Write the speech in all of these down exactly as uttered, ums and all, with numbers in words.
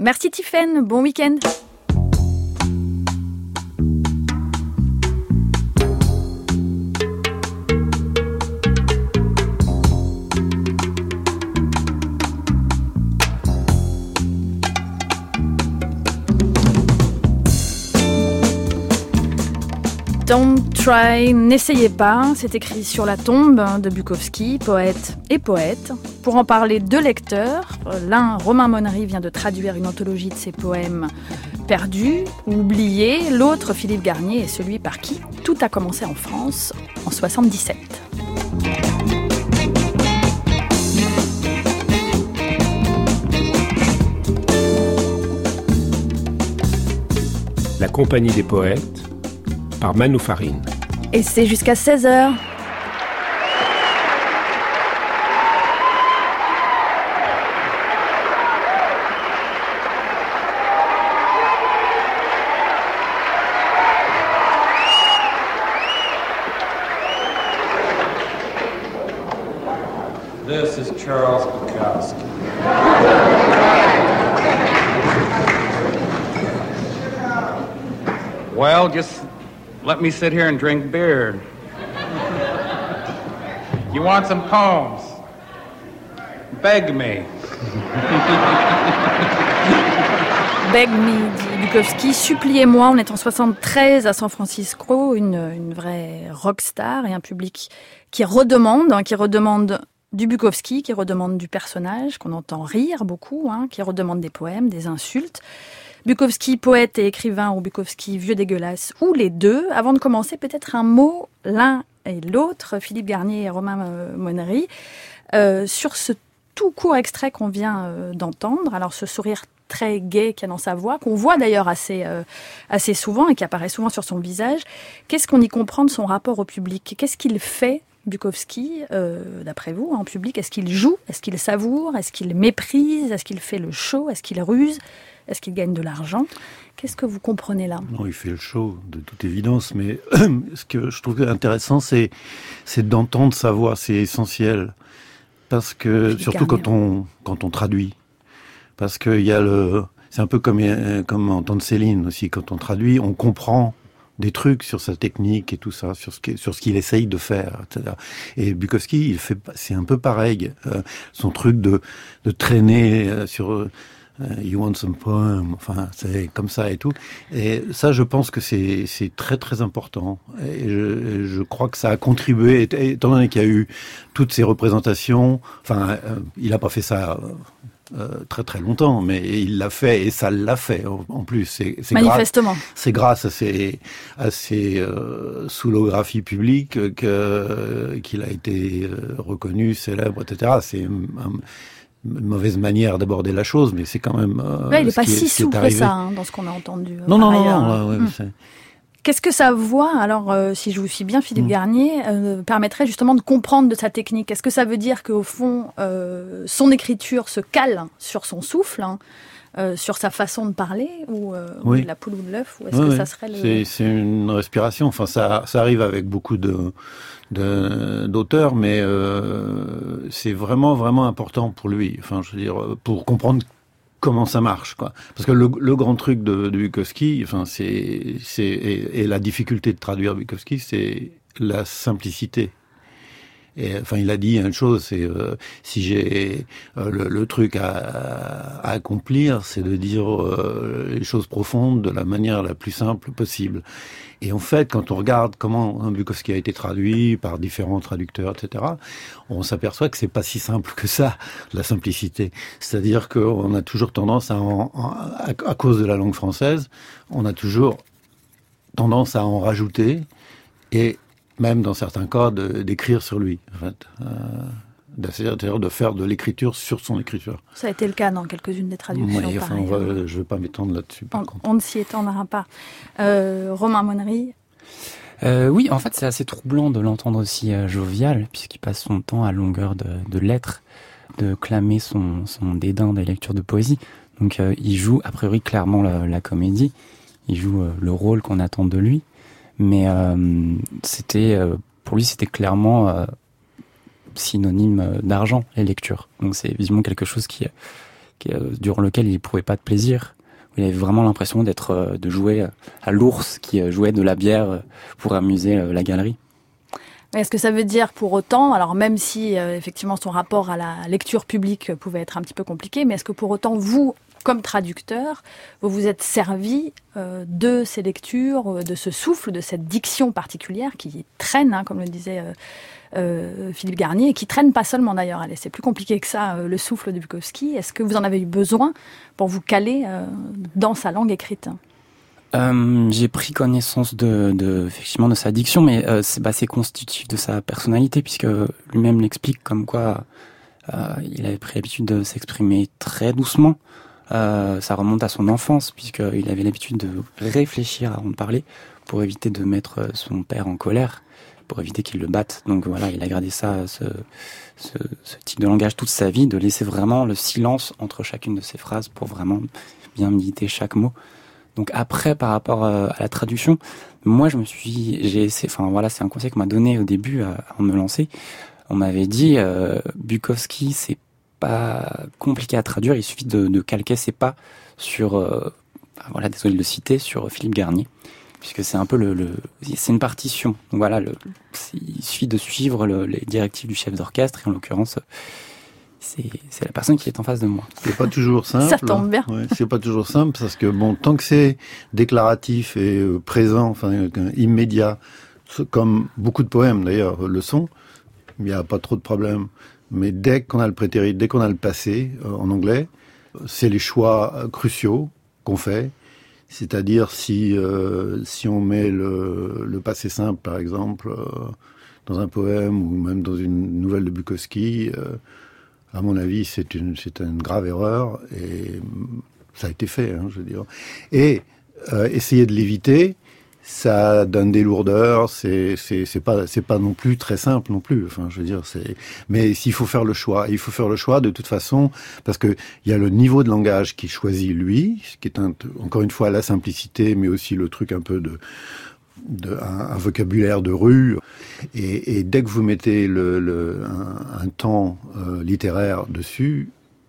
Merci Tiffaine, bon week-end. Don't try, n'essayez pas, c'est écrit sur la tombe de Bukowski, poète et poète. Pour en parler, deux lecteurs. L'un, Romain Monnery, vient de traduire une anthologie de ses poèmes perdus ou oubliés. L'autre, Philippe Garnier, est celui par qui tout a commencé en France en soixante-dix-sept. La Compagnie des poètes, par Manou Farine. Et c'est jusqu'à seize heures. This is Charles Bukowski. Well, just let me sit here and drink beer. You want some poems? Beg me. Beg me, dit Bukowski. Suppliez-moi. On est en soixante-treize à San Francisco, une, une vraie rockstar et un public qui redemande, hein, qui redemande du Bukowski, qui redemande du personnage, qu'on entend rire beaucoup, hein, qui redemande des poèmes, des insultes. Bukowski, poète et écrivain, ou Bukowski, vieux dégueulasse, ou les deux. Avant de commencer, peut-être un mot, l'un et l'autre, Philippe Garnier et Romain Monnery, euh, sur ce tout court extrait qu'on vient euh, d'entendre. Alors, ce sourire très gai qu'il y a dans sa voix, qu'on voit d'ailleurs assez, euh, assez souvent et qui apparaît souvent sur son visage. Qu'est-ce qu'on y comprend de son rapport au public ? Qu'est-ce qu'il fait, Bukowski, euh, d'après vous, en public ? Est-ce qu'il joue ? Est-ce qu'il savoure ? Est-ce qu'il méprise ? Est-ce qu'il fait le show ? Est-ce qu'il ruse ? Est-ce qu'il gagne de l'argent ? Qu'est-ce que vous comprenez là ? Non, il fait le show, de toute évidence, mais ce que je trouve intéressant, c'est, c'est d'entendre sa voix, c'est essentiel. Parce que, Philippe surtout Garnier, quand on, quand on traduit. Parce qu'il y a le, c'est un peu comme, comme entendre Céline aussi, quand on traduit, on comprend des trucs sur sa technique et tout ça, sur ce qu'il, sur ce qu'il essaye de faire, et cetera. Et Bukowski, il fait, c'est un peu pareil, euh, son truc de, de traîner euh, sur, euh, you want some poem, enfin, c'est comme ça et tout. Et ça, je pense que c'est, c'est très très important. Et je, je crois que ça a contribué, étant donné qu'il y a eu toutes ces représentations, enfin, euh, il a pas fait ça, euh, Euh, très très longtemps, mais il l'a fait et ça l'a fait en plus. C'est, c'est manifestement. Grâce, c'est grâce à ses, à ses euh, soulographies publiques que, qu'il a été euh, reconnu, célèbre, et cetera. C'est une, une mauvaise manière d'aborder la chose, mais c'est quand même. Euh, ouais, il n'est pas qui est, si souple que ça hein, dans ce qu'on a entendu. Non, non, non, ailleurs. non, ouais, hum. c'est... Qu'est-ce que sa voix, alors euh, si je vous suis bien, Philippe mmh. Garnier, euh, permettrait justement de comprendre de sa technique ? Est-ce que ça veut dire qu'au fond, euh, son écriture se cale sur son souffle, hein, euh, sur sa façon de parler, ou, euh, oui. ou la poule ou de l'œuf, ou est-ce oui, que oui. ça serait le... C'est, c'est une respiration, enfin ça, ça arrive avec beaucoup de, de d'auteurs, mais euh, c'est vraiment, vraiment important pour lui, enfin je veux dire, pour comprendre comment ça marche, quoi. Parce que le, le grand truc de, de Bukowski, enfin, c'est, c'est, et, et la difficulté de traduire Bukowski, c'est la simplicité. Et enfin, il a dit une chose, c'est euh, si j'ai euh, le, le truc à, à accomplir, c'est de dire euh, les choses profondes de la manière la plus simple possible. Et en fait, quand on regarde comment hein, Bukowski a été traduit par différents traducteurs, et cetera, on s'aperçoit que c'est pas si simple que ça, la simplicité. C'est-à-dire qu'on a toujours tendance à, en, à, à cause de la langue française, on a toujours tendance à en rajouter et même dans certains cas, de, d'écrire sur lui, en fait. Euh, c'est-à-dire de faire de l'écriture sur son écriture. Ça a été le cas dans quelques-unes des traductions. Oui, enfin, on va, je ne vais pas m'étendre là-dessus, par on, contre. On ne s'y étendra pas. Euh, Romain Monnery euh, Oui, en fait, c'est assez troublant de l'entendre aussi euh, jovial, puisqu'il passe son temps à longueur de, de lettres, de clamer son, son dédain des lectures de poésie. Donc, euh, il joue, a priori, clairement la, la comédie. Il joue euh, le rôle qu'on attend de lui. Mais euh, c'était euh, pour lui c'était clairement euh, synonyme d'argent les lectures. Donc c'est visiblement quelque chose qui qui, euh, durant lequel il n'éprouvait pas de plaisir. Il avait vraiment l'impression d'être, euh, de jouer à l'ours qui euh, jouait de la bière euh, pour amuser euh, la galerie. Est-ce que ça veut dire pour autant, alors même si euh, effectivement son rapport à la lecture publique pouvait être un petit peu compliqué, mais est-ce que pour autant vous, comme traducteur, vous vous êtes servi euh, de ces lectures, de ce souffle, de cette diction particulière qui traîne, hein, comme le disait euh, euh, Philippe Garnier, et qui traîne pas seulement d'ailleurs. Allez, c'est plus compliqué que ça, euh, le souffle de Bukowski. Est-ce que vous en avez eu besoin pour vous caler euh, dans sa langue écrite ? Euh, j'ai pris connaissance de, de, effectivement, de sa diction, mais euh, c'est, bah, c'est constitutif de sa personnalité, puisque lui-même l'explique comme quoi euh, il avait pris l'habitude de s'exprimer très doucement. Euh, ça remonte à son enfance, puisqu'il avait l'habitude de réfléchir avant de parler, pour éviter de mettre son père en colère, pour éviter qu'il le batte. Donc voilà, il a gardé ça, ce, ce, ce type de langage toute sa vie, de laisser vraiment le silence entre chacune de ses phrases pour vraiment bien méditer chaque mot. Donc après, par rapport à la traduction, moi je me suis, j'ai essayé, enfin voilà, c'est un conseil qu'on m'a donné au début avant de me lancer. On m'avait dit, euh, Bukowski, c'est pas compliqué à traduire, il suffit de, de calquer ses pas sur, euh, voilà, désolé de le citer, sur Philippe Garnier, puisque c'est un peu le, le c'est une partition. Donc voilà, le, il suffit de suivre le, les directives du chef d'orchestre, et en l'occurrence, c'est, c'est la personne qui est en face de moi. C'est pas toujours simple. Ça tombe bien. Ouais, c'est pas toujours simple parce que bon, tant que c'est déclaratif et euh, présent, enfin euh, immédiat, comme beaucoup de poèmes d'ailleurs le sont, il n'y a pas trop de problème. Mais dès qu'on a le prétérit, dès qu'on a le passé euh, en anglais, c'est les choix euh, cruciaux qu'on fait. C'est-à-dire si euh, si on met le, le passé simple, par exemple, euh, dans un poème ou même dans une nouvelle de Bukowski, euh, à mon avis, c'est une c'est une grave erreur et ça a été fait, hein, je veux dire. Et euh, essayer de l'éviter, ça donne des lourdeurs, c'est c'est c'est pas c'est pas non plus très simple non plus. Enfin, je veux dire, c'est mais s'il faut faire le choix, il faut faire le choix de toute façon parce que il y a le niveau de langage qu'il choisit lui, qui est un, encore une fois la simplicité, mais aussi le truc un peu de de un, un vocabulaire de rue. Et, et dès que vous mettez le, le un, un temps euh, littéraire dessus,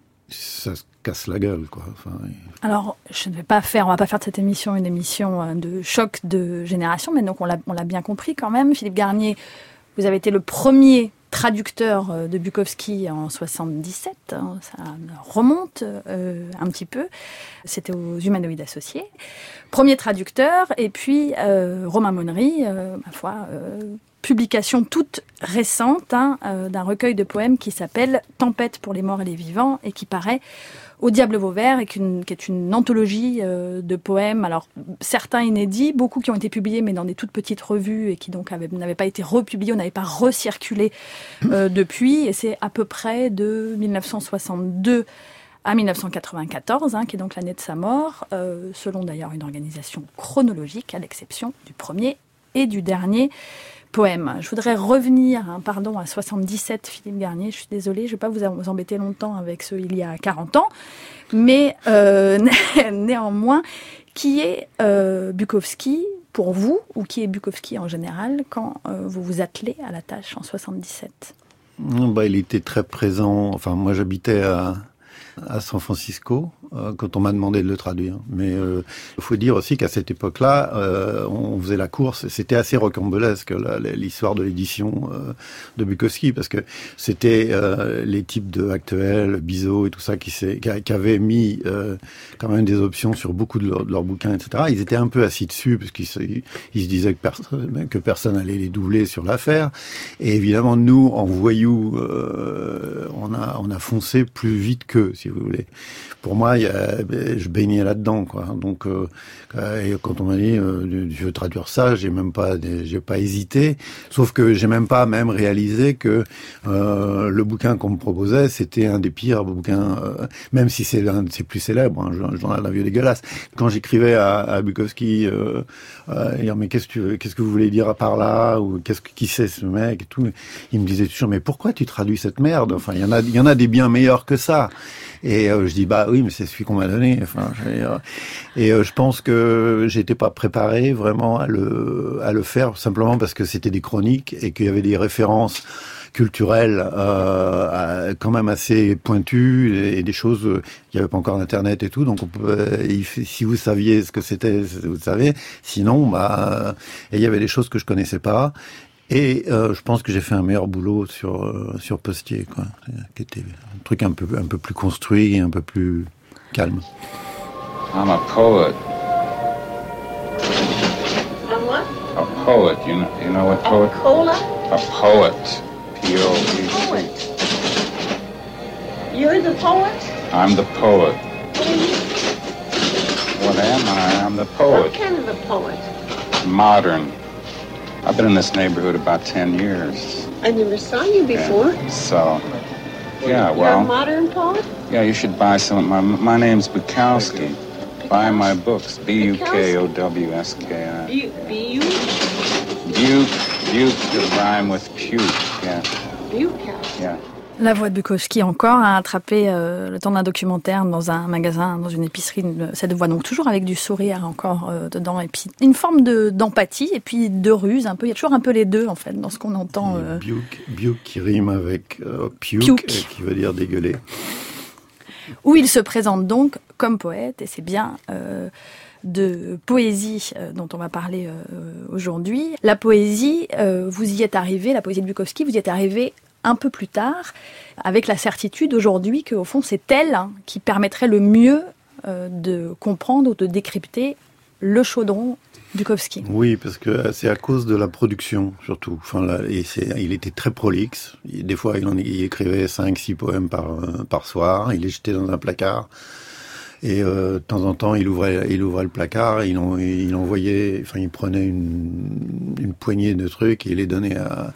ça se casse la gueule, quoi. Enfin, alors, je ne vais pas faire, on va pas faire de cette émission une émission de choc de génération, mais donc on l'a, on l'a bien compris quand même. Philippe Garnier, vous avez été le premier traducteur de Bukowski en soixante-dix-sept, hein, ça remonte euh, un petit peu. C'était aux Humanoïdes Associés. Premier traducteur, et puis euh, Romain Monnery, euh, ma foi. Euh, publication toute récente hein, euh, d'un recueil de poèmes qui s'appelle « Tempête pour les morts et les vivants » et qui paraît au Diable Vauvert et qui, qui est une anthologie euh, de poèmes, alors certains inédits, beaucoup qui ont été publiés mais dans des toutes petites revues et qui donc avaient, n'avaient pas été republiés, on n'avait pas recirculé euh, depuis, et c'est à peu près de dix-neuf cent soixante-deux à dix-neuf cent quatre-vingt-quatorze, hein, qui est donc l'année de sa mort, euh, selon d'ailleurs une organisation chronologique, à l'exception du premier et du dernier poème. Je voudrais revenir, hein, pardon, à soixante-dix-sept, Philippe Garnier, je suis désolée, je ne vais pas vous embêter longtemps avec ce il y a quarante ans, mais euh, néanmoins, qui est euh, Bukowski pour vous, ou qui est Bukowski en général, quand euh, vous vous attelez à la tâche en soixante-dix-sept ? Bah, il était très présent, enfin moi j'habitais à... à San Francisco, euh, quand on m'a demandé de le traduire. Mais il euh, faut dire aussi qu'à cette époque-là, euh, on faisait la course. C'était assez rocambolesque, là, l'histoire de l'édition euh, de Bukowski, parce que c'était euh, les types de Actuel, Bizot et tout ça qui, qui, qui avaient mis euh, quand même des options sur beaucoup de, leur, de leurs bouquins, et cetera. Ils étaient un peu assis dessus, parce qu'ils se, ils se disaient que, personne, que personne allait les doubler sur l'affaire. Et évidemment, nous, en voyous, euh, on a, on a foncé plus vite qu'eux, si vous voulez. Pour moi, il y a, je baignais là-dedans, quoi. Donc, euh, et quand on m'a dit, euh, je veux traduire ça, j'ai même pas, j'ai pas hésité. Sauf que j'ai même pas même réalisé que euh, le bouquin qu'on me proposait, c'était un des pires bouquins, euh, même si c'est l'un de ses plus célèbres, hein, le journal d'un vieux dégueulasse. Quand j'écrivais à, à Bukowski, euh, euh, dire mais qu'est-ce que tu veux, qu'est-ce que vous voulez dire par là, ou qu'est-ce que qui c'est ce mec et tout, il me disait toujours mais pourquoi tu traduis cette merde? Enfin, il y en a, il y en a des bien meilleurs que ça. Et euh, je dis bah oui, mais c'est c'est celui qu'on m'a donné. Enfin, je veux dire, et euh, je pense que j'étais pas préparé vraiment à le à le faire simplement parce que c'était des chroniques et qu'il y avait des références culturelles euh, quand même assez pointues et, et des choses. Il n'y avait pas encore d'internet et tout, donc on pouvait, si vous saviez ce que c'était, vous le savez. Sinon, bah, et il y avait des choses que je connaissais pas. Et euh, je pense que j'ai fait un meilleur boulot sur euh, sur Postier, quoi, qui était un truc un peu un peu plus construit et un peu plus calme. I'm a poet. A what? A poet. You know, you know what poet? A cola? A poet. P O E T. Poet. You're the poet? I'm the poet. What are you? What am I? I'm the What poet. kind of a poet? Modern. I've been in this neighborhood about ten years. I never saw you before. Yeah, so, yeah, You're well, a modern poet? yeah, you should buy some. My my name's Bukowski. Buy my books. B U K O W S K I. B- B-U? Buke, Buke to rhyme with puke. Yeah, Bukowski. yeah. La voix de Bukowski encore a attrapé euh, le temps d'un documentaire dans un magasin, dans une épicerie, cette voix donc toujours avec du sourire encore euh, dedans et puis une forme de d'empathie et puis de ruse un peu. Il y a toujours un peu les deux en fait dans ce qu'on entend. Euh... Buke, Buke qui rime avec euh, puke, Puke. qui veut dire dégueuler. Où il se présente donc comme poète et c'est bien euh, de poésie euh, dont on va parler euh, aujourd'hui. La poésie, euh, vous y êtes arrivé, la poésie de Bukowski, vous y êtes arrivé un peu plus tard, avec la certitude aujourd'hui qu'au fond c'est elle hein, qui permettrait le mieux euh, de comprendre ou de décrypter le chaudron Bukowski. Oui, parce que c'est à cause de la production surtout. Enfin, là, et c'est, il était très prolixe. Des fois, il, en, il écrivait cinq, six poèmes par par soir. Il les jetait dans un placard. Et euh, de temps en temps, il ouvrait, il ouvrait le placard, il, en, il envoyait, enfin, il prenait une, une poignée de trucs et il les donnait à,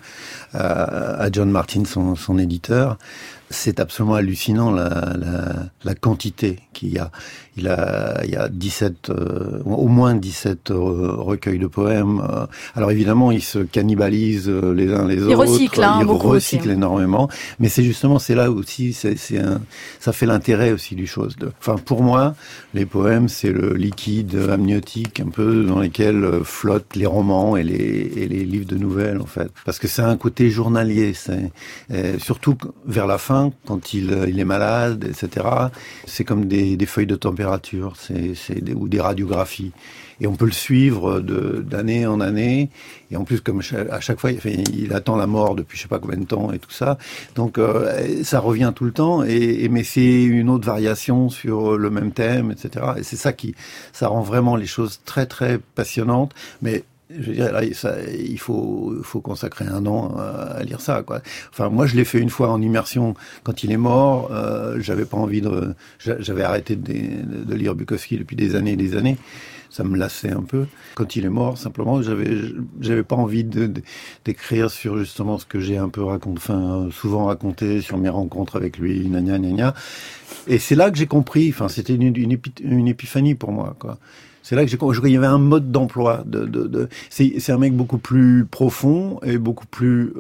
à, à John Martin, son, son éditeur. C'est absolument hallucinant la, la, la quantité qu'il y a. Il a, il y a dix-sept, euh, au moins dix-sept euh, recueils de poèmes. Euh, alors évidemment, ils se cannibalisent euh, les uns les il autres. Recycle, hein, ils beaucoup recyclent aussi. énormément. Mais c'est justement, c'est là aussi, c'est, c'est un, ça fait l'intérêt aussi du chose. De, enfin, pour moi, les poèmes, c'est le liquide amniotique un peu dans lequel euh, flottent les romans et les, et les livres de nouvelles, en fait. Parce que c'est un côté journalier. C'est, euh, surtout vers la fin, quand il, il est malade, et cetera. C'est comme des, des feuilles de température, c'est, c'est des, ou des radiographies. Et on peut le suivre de, d'année en année. Et en plus, comme à chaque fois, il, il attend la mort depuis je sais pas combien de temps et tout ça. Donc, euh, ça revient tout le temps. Et, et mais c'est une autre variation sur le même thème, et cetera. Et c'est ça qui, ça rend vraiment les choses très très passionnantes. Mais je veux dire, là, ça, il faut, il faut consacrer un an à lire ça, quoi. Enfin, moi, je l'ai fait une fois en immersion quand il est mort. Euh, j'avais pas envie de, j'avais arrêté de, de lire Bukowski depuis des années et des années. Ça me lassait un peu. Quand il est mort, simplement, j'avais, j'avais pas envie de, de, d'écrire sur justement ce que j'ai un peu raconté, enfin, souvent raconté sur mes rencontres avec lui, gna gna gna gna. Et c'est là que j'ai compris. Enfin, c'était une, une, épi, une épiphanie pour moi, quoi. C'est là que j'ai compris. Il y avait un mode d'emploi. De, de, de, c'est, c'est un mec beaucoup plus profond et beaucoup plus...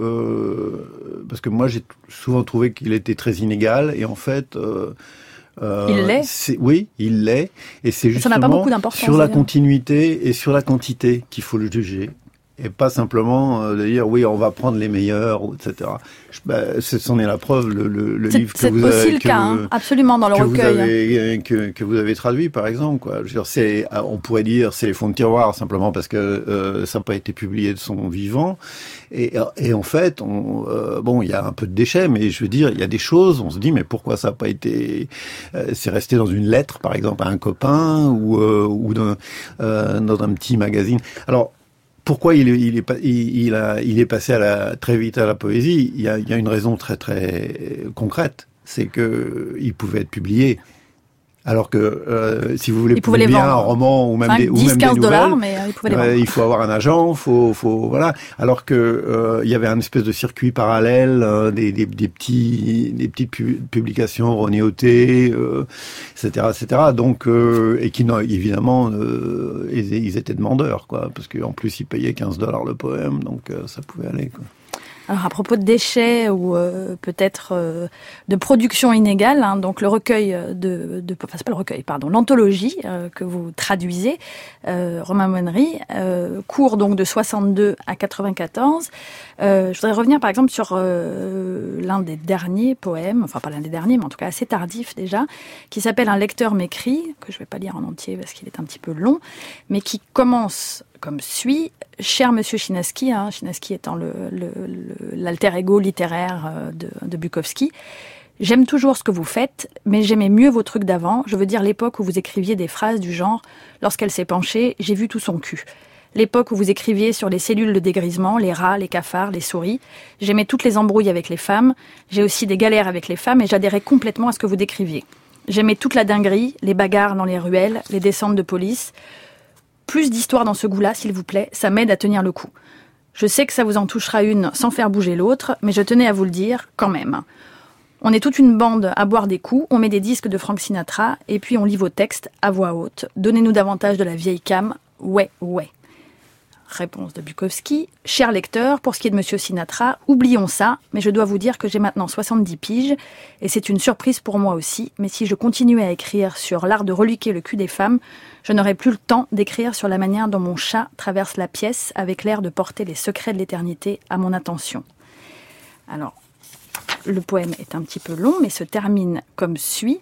Euh, parce que moi, j'ai souvent trouvé qu'il était très inégal. Et en fait... Euh, euh, il l'est c'est, Oui, il l'est. Et c'est justement ça n'a pas beaucoup d'importance, sur la d'ailleurs. continuité et sur la quantité qu'il faut le juger. Et pas simplement euh, de dire oui, on va prendre les meilleurs, et cetera. Je, bah, c'en est la preuve, le, le, le livre que c'est vous aussi avez, le que cas, vous, hein, absolument dans le que recueil. Vous avez, que, que vous avez traduit, par exemple, quoi. Je veux dire, c'est, on pourrait dire c'est les fonds de tiroir simplement parce que euh, ça n'a pas été publié de son vivant. Et, et en fait, on, euh, bon, il y a un peu de déchets, mais je veux dire, il y a des choses. On se dit mais pourquoi ça n'a pas été euh, c'est resté dans une lettre, par exemple, à un copain ou euh, ou dans, euh, dans un petit magazine. Alors pourquoi il est, il est, il, il, a, il est passé à la, très vite à la poésie? Il y a, il y a une raison très très concrète, c'est que il pouvait être publié. Alors que euh, si vous voulez il publier un roman ou même des, ou même des nouvelles, dollars, mais il pouvait les vendre. Euh, il faut avoir un agent, faut, faut voilà. Alors que euh, il y avait un espèce de circuit parallèle, euh, des, des, des petits, des petites pu- publications renéotées, euh, et cetera, et cetera. Donc euh, et qui évidemment euh, ils, ils étaient demandeurs, quoi, parce qu'en plus ils payaient quinze dollars le poème, donc euh, ça pouvait aller, quoi. Alors à propos de déchets ou euh, peut-être euh, de production inégale, hein, donc le recueil de, de enfin c'est pas le recueil, pardon, l'anthologie euh, que vous traduisez, euh, Romain Moinery, euh, court donc de soixante-deux à quatre-vingt-quatorze. Euh, je voudrais revenir par exemple sur euh, l'un des derniers poèmes, enfin pas l'un des derniers, mais en tout cas assez tardif déjà, qui s'appelle Un lecteur m'écrit, que je vais pas lire en entier parce qu'il est un petit peu long, mais qui commence comme suit. Cher Monsieur Chinaski, hein, Chinaski étant le, le, le, l'alter ego littéraire de, de Bukowski, j'aime toujours ce que vous faites, mais j'aimais mieux vos trucs d'avant. Je veux dire l'époque où vous écriviez des phrases du genre « Lorsqu'elle s'est penchée, j'ai vu tout son cul ». L'époque où vous écriviez sur les cellules de dégrisement, les rats, les cafards, les souris. J'aimais toutes les embrouilles avec les femmes. J'ai aussi des galères avec les femmes et j'adhérais complètement à ce que vous décriviez. J'aimais toute la dinguerie, les bagarres dans les ruelles, les descentes de police. Plus d'histoire dans ce goût-là, s'il vous plaît, ça m'aide à tenir le coup. Je sais que ça vous en touchera une sans faire bouger l'autre, mais je tenais à vous le dire quand même. On est toute une bande à boire des coups, on met des disques de Frank Sinatra, et puis on lit vos textes à voix haute. Donnez-nous davantage de la vieille cam. Ouais, ouais. Réponse de Bukowski. Cher lecteur, pour ce qui est de Monsieur Sinatra, oublions ça, mais je dois vous dire que j'ai maintenant soixante-dix piges, et c'est une surprise pour moi aussi, mais si je continuais à écrire sur l'art de reluquer le cul des femmes, je n'aurais plus le temps d'écrire sur la manière dont mon chat traverse la pièce avec l'air de porter les secrets de l'éternité à mon attention. Alors, le poème est un petit peu long, mais se termine comme suit.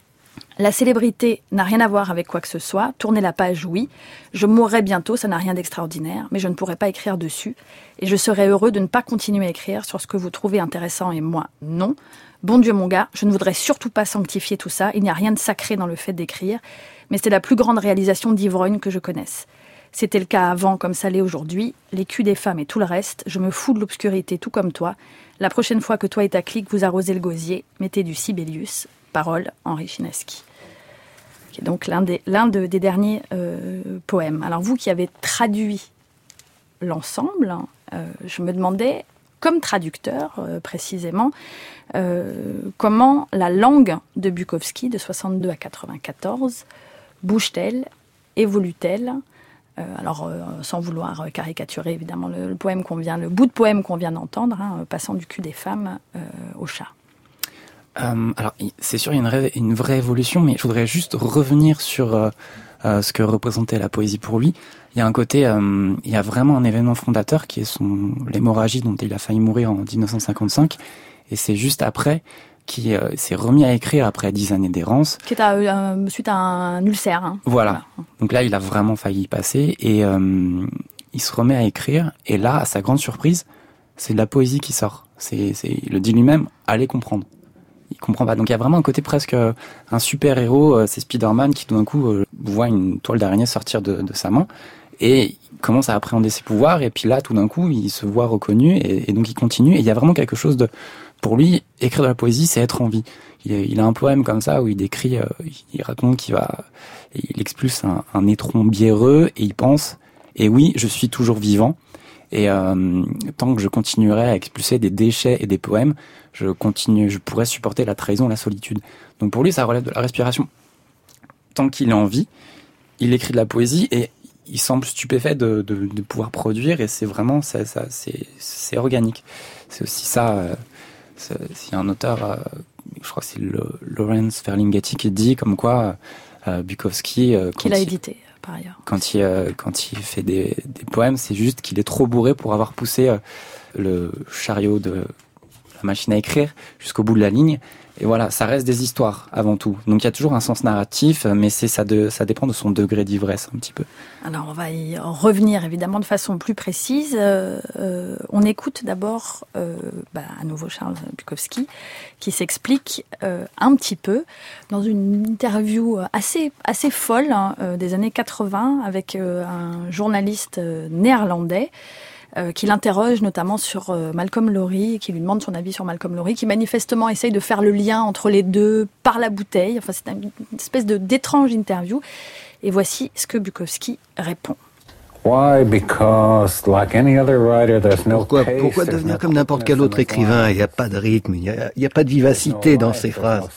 La célébrité n'a rien à voir avec quoi que ce soit. Tournez la page, oui. Je mourrai bientôt, ça n'a rien d'extraordinaire, mais je ne pourrai pas écrire dessus. Et je serais heureux de ne pas continuer à écrire sur ce que vous trouvez intéressant et moi, non. Bon Dieu, mon gars, je ne voudrais surtout pas sanctifier tout ça. Il n'y a rien de sacré dans le fait d'écrire, mais c'est la plus grande réalisation d'ivrogne que je connaisse. C'était le cas avant comme ça l'est aujourd'hui. Les culs des femmes et tout le reste, je me fous de l'obscurité tout comme toi. La prochaine fois que toi et ta clique vous arrosez le gosier, mettez du Sibelius. Parole, Henri Chinaski. Qui est donc l'un des, l'un de, des derniers euh, poèmes. Alors vous qui avez traduit l'ensemble, euh, je me demandais, comme traducteur euh, précisément, euh, comment la langue de Bukowski de soixante-deux à quatre-vingt-quatorze bouge-t-elle, évolue-t-elle, euh, alors euh, sans vouloir caricaturer évidemment le, le poème qu'on vient, le bout de poème qu'on vient d'entendre, hein, passant du cul des femmes euh, au chat. Euh, alors, c'est sûr, il y a une, ré- une vraie évolution, mais je voudrais juste revenir sur euh, euh, ce que représentait la poésie pour lui. Il y a un côté, euh, il y a vraiment un événement fondateur qui est son l'hémorragie dont il a failli mourir en dix-neuf cent cinquante-cinq, et c'est juste après qu'il euh, s'est remis à écrire après dix années d'errance. Qui est à, euh, suite à un ulcère. Hein. Voilà. voilà. Donc là, il a vraiment failli y passer, et euh, il se remet à écrire, et là, à sa grande surprise, c'est de la poésie qui sort. C'est, c'est, il le dit lui-même, allez comprendre. Il comprend pas. Donc il y a vraiment un côté presque euh, un super-héros, euh, c'est Spider-Man qui tout d'un coup euh, voit une toile d'araignée sortir de, de sa main et il commence à appréhender ses pouvoirs et puis là tout d'un coup il se voit reconnu et, et donc il continue et il y a vraiment quelque chose de... Pour lui, écrire de la poésie c'est être en vie. Il, il a un poème comme ça où il décrit, euh, il raconte qu'il va... Il expulse un, un étron biéreux et il pense « Et oui, je suis toujours vivant ». Et euh, tant que je continuerai à expulser des déchets et des poèmes, je continue, je pourrais supporter la trahison, la solitude. Donc pour lui, ça relève de la respiration. Tant qu'il est en vie, il écrit de la poésie et il semble stupéfait de, de, de pouvoir produire. Et c'est vraiment, ça, ça, c'est, c'est organique. C'est aussi ça. Euh, c'est, c'est un auteur, euh, je crois que c'est le, Lawrence Ferlinghetti qui dit comme quoi euh, Bukowski, euh, qu'il a édité. Par ailleurs. Quand il, euh, quand il fait des, des poèmes, c'est juste qu'il est trop bourré pour avoir poussé euh, le chariot de la machine à écrire jusqu'au bout de la ligne. Et voilà, ça reste des histoires avant tout. Donc il y a toujours un sens narratif, mais c'est ça, de, ça dépend de son degré d'ivresse un petit peu. Alors on va y revenir évidemment de façon plus précise. Euh, euh, on écoute d'abord euh, bah, à nouveau Charles Bukowski qui s'explique euh, un petit peu dans une interview assez assez folle hein, euh, des années quatre-vingts avec euh, un journaliste euh, néerlandais. Euh, qui l'interroge notamment sur euh, Malcolm Lowry, qui lui demande son avis sur Malcolm Lowry, qui manifestement essaye de faire le lien entre les deux par la bouteille. Enfin, c'est une, une espèce de, d'étrange interview. Et voici ce que Bukowski répond. Why? Because, like any other writer, there's no Pourquoi, pace, pourquoi there's devenir no comme n'importe quel autre quickness in écrivain? the Il n'y a pas de rythme, il n'y a, il y a pas de vivacité dans ses phrases.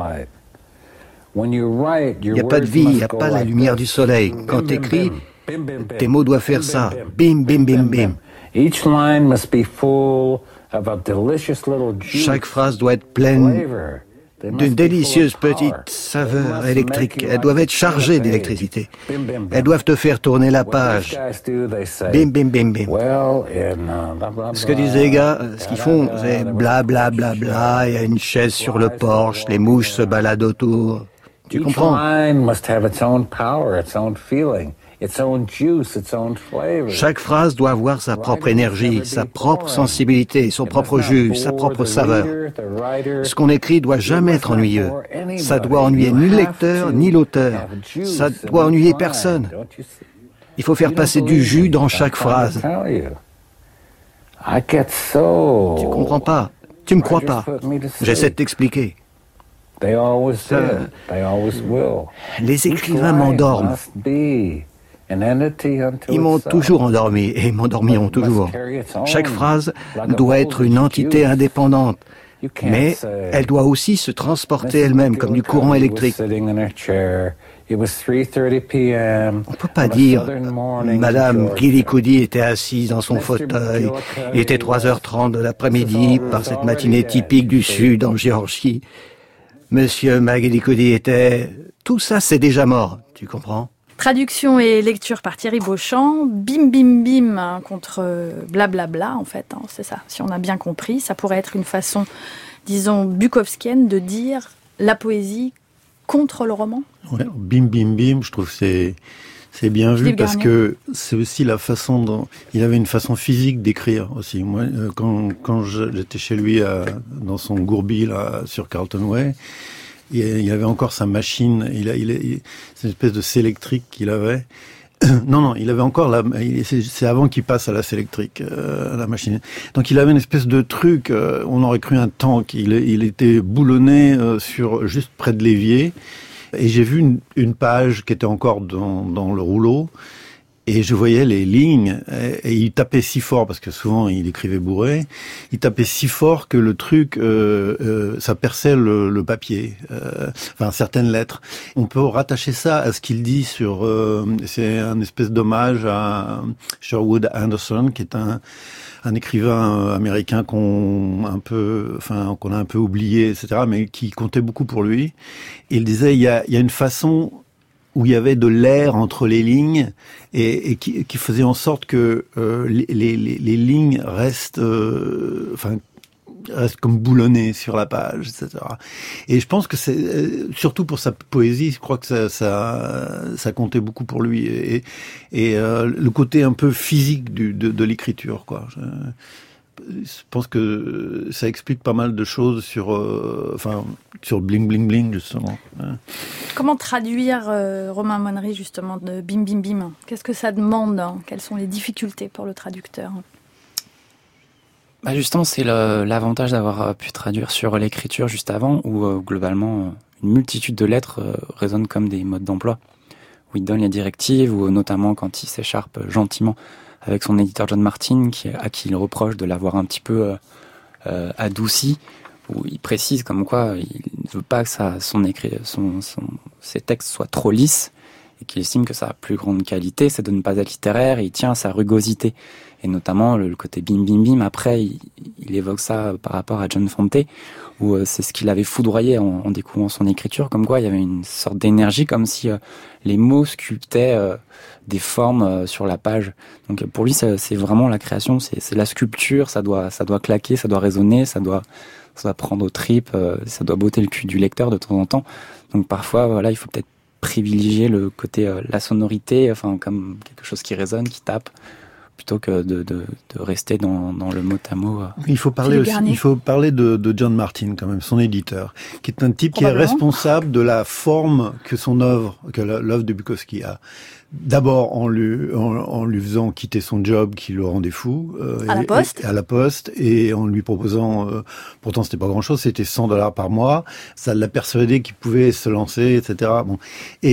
Il n'y a pas de vie, il n'y a pas la lumière du soleil. Quand tu écris, tes mots doivent faire ça. Bim, bim, bim, bim. Each line must be full of a delicious little juice. Chaque phrase doit être pleine d'une délicieuse petite saveur électrique. Elles doivent être chargées d'électricité. Elles doivent te faire tourner la page. Bim, bim, bim, bim. Ce que disent les gars, ce qu'ils font, c'est bla, bla, bla, bla. Il y a une chaise sur le porche, les mouches se baladent autour. Tu comprends? Chaque phrase doit avoir sa propre énergie, sa propre sensibilité, son propre jus, sa propre saveur. Ce qu'on écrit doit jamais être ennuyeux. Ça doit ennuyer ni le lecteur, ni l'auteur. Ça doit ennuyer personne. Il faut faire passer du jus dans chaque phrase. Tu comprends pas? Tu me crois pas? J'essaie de t'expliquer. Euh, les écrivains m'endorment. Ils m'ont toujours endormi et m'endormiront toujours. Chaque phrase doit être une entité indépendante, mais elle doit aussi se transporter elle-même comme du courant électrique. On ne peut pas dire « Madame Gillicuddy était assise dans son fauteuil, il était trois heures trente de l'après-midi par cette matinée typique du Sud en Géorgie. Monsieur McGillicuddy était... » Tout ça, c'est déjà mort, tu comprends? Traduction et lecture par Thierry Beauchamp, bim bim bim contre blablabla, bla bla, en fait, hein, c'est ça. Si on a bien compris, ça pourrait être une façon, disons, bukowskienne de dire la poésie contre le roman. Ouais, bim bim bim, je trouve que c'est c'est bien vu parce que c'est aussi la façon dont il avait une façon physique d'écrire aussi. Moi, quand quand j'étais chez lui à, dans son gourbi là sur Carlton Way. Il y avait encore sa machine, il a, il a, il, c'est une espèce de sélectrique qu'il avait. Non, non, il avait encore la, il, c'est, c'est avant qu'il passe à la sélectrique, euh, à la machine. Donc il avait une espèce de truc, euh, on aurait cru un tank. Il, il était boulonné euh, sur juste près de l'évier. Et j'ai vu une, une page qui était encore dans, dans le rouleau. Et je voyais les lignes, et, et il tapait si fort, parce que souvent il écrivait bourré, il tapait si fort que le truc, euh, euh, ça perçait le, le papier, euh, enfin certaines lettres. On peut rattacher ça à ce qu'il dit sur, euh, c'est un espèce d'hommage à Sherwood Anderson, qui est un, un écrivain américain qu'on un peu, enfin qu'on a un peu oublié, et cetera, mais qui comptait beaucoup pour lui. Et il disait, il y a, il y a une façon où il y avait de l'air entre les lignes et, et qui, qui faisait en sorte que euh, les, les, les lignes restent, euh, enfin, restent comme boulonnées sur la page, et cetera. Et je pense que c'est euh, surtout pour sa poésie, je crois que ça, ça, ça comptait beaucoup pour lui et, et euh, le côté un peu physique du, de, de l'écriture, quoi. Je, Je pense que ça explique pas mal de choses sur, euh, enfin, sur bling bling bling justement. Comment traduire euh, Romain Monery justement de bim bim bim? Qu'est-ce que ça demande, hein? Quelles sont les difficultés pour le traducteur? Bah justement, c'est le, l'avantage d'avoir pu traduire sur l'écriture juste avant, où euh, globalement une multitude de lettres euh, résonnent comme des modes d'emploi, où il donne les directives, ou notamment quand il s'écharpe gentiment avec son éditeur John Martin, qui, à qui il reproche de l'avoir un petit peu euh, euh, adouci, où il précise comme quoi il ne veut pas que ça, son écrit, son, son, ses textes soient trop lisses, et qu'il estime que sa plus grande qualité, c'est de ne pas être littéraire, et il tient à sa rugosité. Et notamment le, le côté bim bim bim, après il, il évoque ça par rapport à John Fante, où euh, c'est ce qui l'avait foudroyé en, en découvrant son écriture, comme quoi il y avait une sorte d'énergie, comme si euh, les mots sculptaient euh, des formes euh, sur la page. Donc pour lui, c'est, c'est vraiment la création, c'est, c'est la sculpture, ça doit, ça doit claquer, ça doit résonner, ça doit, ça doit prendre aux tripes, euh, ça doit botter le cul du lecteur de temps en temps. Donc parfois, voilà, il faut peut-être privilégier le côté, euh, la sonorité, enfin comme quelque chose qui résonne, qui tape, plutôt que de, de, de rester dans, dans le mot à mot. Il faut parler aussi, il faut parler de, de John Martin quand même, son éditeur, qui est un type qui est responsable de la forme que son œuvre, que l'œuvre de Bukowski a. D'abord en lui, en, en lui faisant quitter son job qui le rendait fou. Euh, à et, la poste. Et, à la poste, et en lui proposant, euh, pourtant c'était pas grand chose, c'était cent dollars par mois. Ça l'a persuadé qu'il pouvait se lancer, et cetera. Bon. Et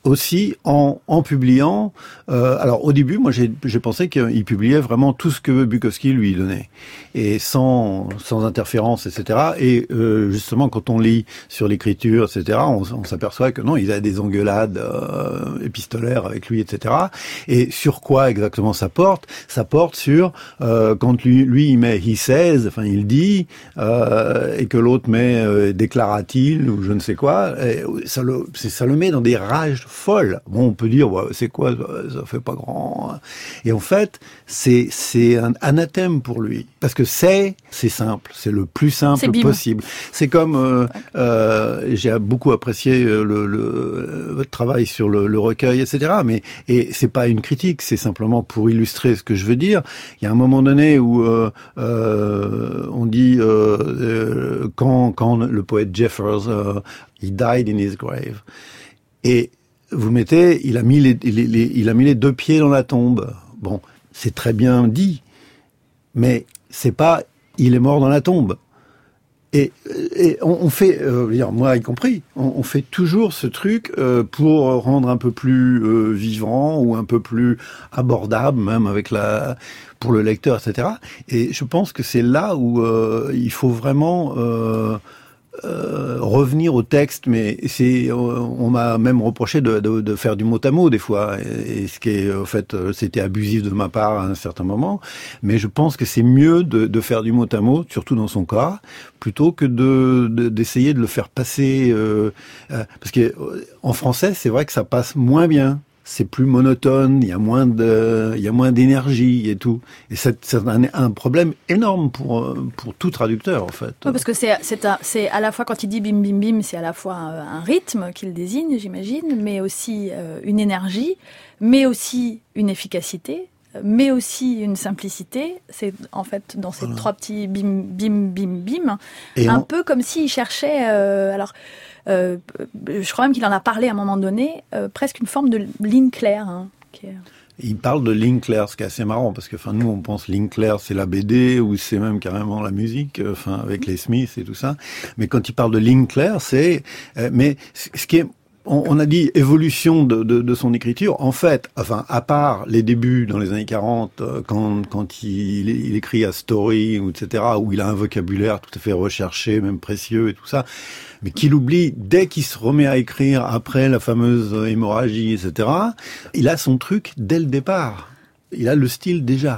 aussi en, en publiant. Euh, alors au début, moi j'ai, j'ai pensé qu'il publiait vraiment tout ce que Bukowski lui donnait, et sans sans interférence, et cetera. Et euh, justement, quand on lit sur l'écriture, et cetera, on, on s'aperçoit que non, il a des engueulades euh, épistolaires avec lui, et cetera. Et sur quoi exactement ça porte? Ça porte sur euh, quand lui, lui il met he says, enfin il dit, euh, et que l'autre met euh, déclara-t-il ou je ne sais quoi. Et ça le c'est, ça le met dans des rages folles. Bon, on peut dire ouais, c'est quoi, ça, ça fait pas grand. Et en fait, c'est c'est un anathème pour lui, parce que c'est c'est simple, c'est le plus simple c'est possible. C'est comme euh, euh, j'ai beaucoup apprécié le, le votre travail sur le, le recueil, et cetera. Mais et c'est pas une critique, c'est simplement pour illustrer ce que je veux dire. Il y a un moment donné où euh, euh, on dit euh, euh, quand quand le poète Jeffers euh, he died in his grave, et vous mettez, il a mis les, les, les, il a mis les deux pieds dans la tombe. Bon, c'est très bien dit, mais c'est pas, il est mort dans la tombe. Et, et on, on fait, euh, dire, moi y compris, on, on fait toujours ce truc euh, pour rendre un peu plus euh, vivant ou un peu plus abordable, même avec la, pour le lecteur, et cetera. Et je pense que c'est là où euh, il faut vraiment euh, Euh, revenir au texte, mais c'est, on m'a même reproché de, de, de faire du mot à mot des fois, et, et ce qui est, en fait, c'était abusif de ma part à un certain moment, mais je pense que c'est mieux de, de faire du mot à mot, surtout dans son cas, plutôt que de, de d'essayer de le faire passer, euh, euh, parce que en français, c'est vrai que ça passe moins bien. C'est plus monotone, il y a moins de, il y a moins d'énergie et tout. Et c'est, c'est un, un problème énorme pour pour tout traducteur en fait. Oui, parce que c'est c'est un, c'est à la fois quand il dit bim bim bim, c'est à la fois un, un rythme qu'il désigne, j'imagine, mais aussi euh, une énergie, mais aussi une efficacité, mais aussi une simplicité. C'est en fait dans ces voilà. trois petits bim bim bim bim, et un on... peu comme s'il cherchait. Euh, alors. Euh, je crois même qu'il en a parlé à un moment donné, euh, presque une forme de ligne claire. Hein, qui est... Il parle de ligne claire, ce qui est assez marrant, parce que enfin nous on pense ligne claire c'est la B D ou c'est même carrément la musique, enfin avec les Smiths et tout ça. Mais quand il parle de ligne claire, c'est euh, mais ce qui est on a dit évolution de, de, de son écriture. En fait, enfin, à part les débuts dans les années quarante, quand, quand il, il écrit à Story, et cetera, où il a un vocabulaire tout à fait recherché, même précieux et tout ça, mais qu'il oublie dès qu'il se remet à écrire après la fameuse hémorragie, et cetera, il a son truc dès le départ. Il a le style déjà.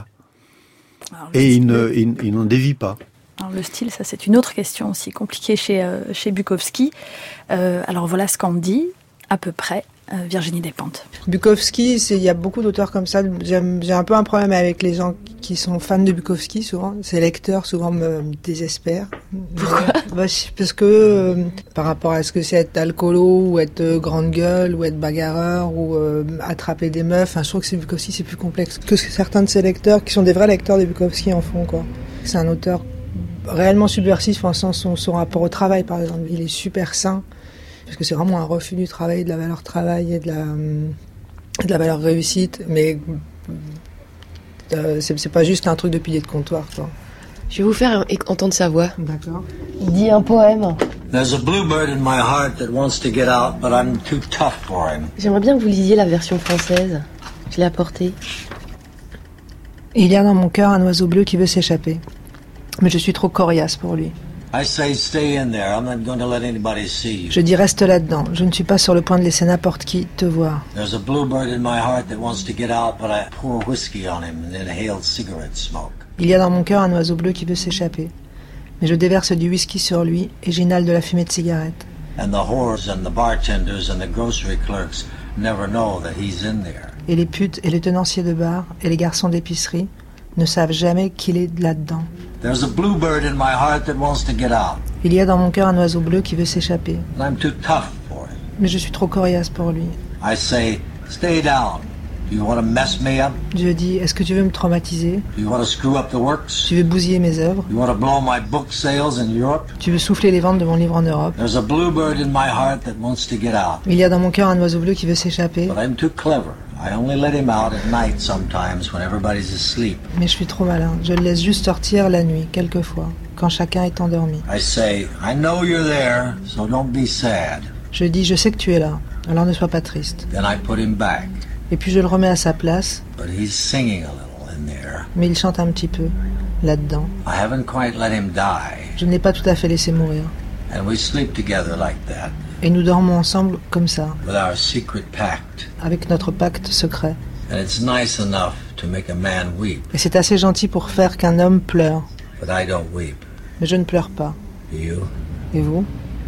Alors, et il, ne, il, il n'en dévie pas. Alors, le style, ça c'est une autre question aussi compliquée chez, euh, chez Bukowski. Euh, alors voilà ce qu'en dit à peu près euh, Virginie Despentes. Bukowski, il y a beaucoup d'auteurs comme ça. J'ai, j'ai un peu un problème avec les gens qui sont fans de Bukowski souvent. Ces lecteurs souvent me désespèrent. Pourquoi ? Bah, parce que euh, par rapport à ce que c'est être alcoolo ou être euh, grande gueule ou être bagarreur ou euh, attraper des meufs, enfin, je trouve que c'est Bukowski c'est plus complexe que ce que certains de ces lecteurs qui sont des vrais lecteurs de Bukowski en font quoi. C'est un auteur réellement subversif en sens son, son rapport au travail par exemple, il est super sain parce que c'est vraiment un refus du travail, de la valeur travail et de la, de la valeur réussite, mais euh, c'est, c'est pas juste un truc de pilier de comptoir quoi. Je vais vous faire entendre sa voix. D'accord. Il dit un poème. There's a bluebird in my heart that wants to get out, but I'm too tough for him. J'aimerais bien que vous lisiez la version française. Je l'ai apportée. Il y a dans mon cœur un oiseau bleu qui veut s'échapper. Mais je suis trop coriace pour lui. I say stay in there. I'm not going to let anybody see you. Je dis reste là-dedans. Je ne suis pas sur le point de laisser n'importe qui te voir. There's a bluebird in my heart that wants to get out, but I pour whiskey on him and inhale cigarette smoke. Il y a dans mon cœur un oiseau bleu qui veut s'échapper. Mais je déverse du whisky sur lui et j'inhale de la fumée de cigarette. And the whores and the bartenders and the grocery clerks never know that he's in there. Et les putes et les tenanciers de bar et les garçons d'épicerie ne savent jamais qu'il est là-dedans. There's a bluebird in my heart that wants to get out. Il y a dans mon cœur un oiseau bleu qui veut s'échapper. I'm too tough for him. Mais je suis trop coriace pour lui. I say, stay down. Do you want to mess me up? Je dis, est-ce que tu veux me traumatiser? Do you want to screw up the works? Tu veux bousiller mes œuvres? You want to blow my book sales in Europe? Tu veux souffler les ventes de mon livre en Europe? There's a bluebird in my heart that wants to get out. Il y a dans mon cœur un oiseau bleu qui veut s'échapper. But I'm too clever. I only let him out at night sometimes when everybody's asleep. Mais je suis trop malin. Je le laisse juste sortir la nuit, quelquefois, quand chacun est endormi. I say, I know you're there, so don't be sad. Je dis, je sais que tu es là, Alors ne sois pas triste. Then I put him back. Et puis je le remets à sa place. But he's singing a little in there. Mais il chante un petit peu là-dedans. I haven't quite let him die. Je ne l'ai pas tout à fait laissé mourir. And we sleep together like that. Et nous dormons ensemble comme ça. With our secret pact. Avec notre pacte secret. And it's nice enough to make a man weep. Et c'est assez gentil pour faire qu'un homme pleure. But I don't weep. Mais je ne pleure pas. Do you? Et vous?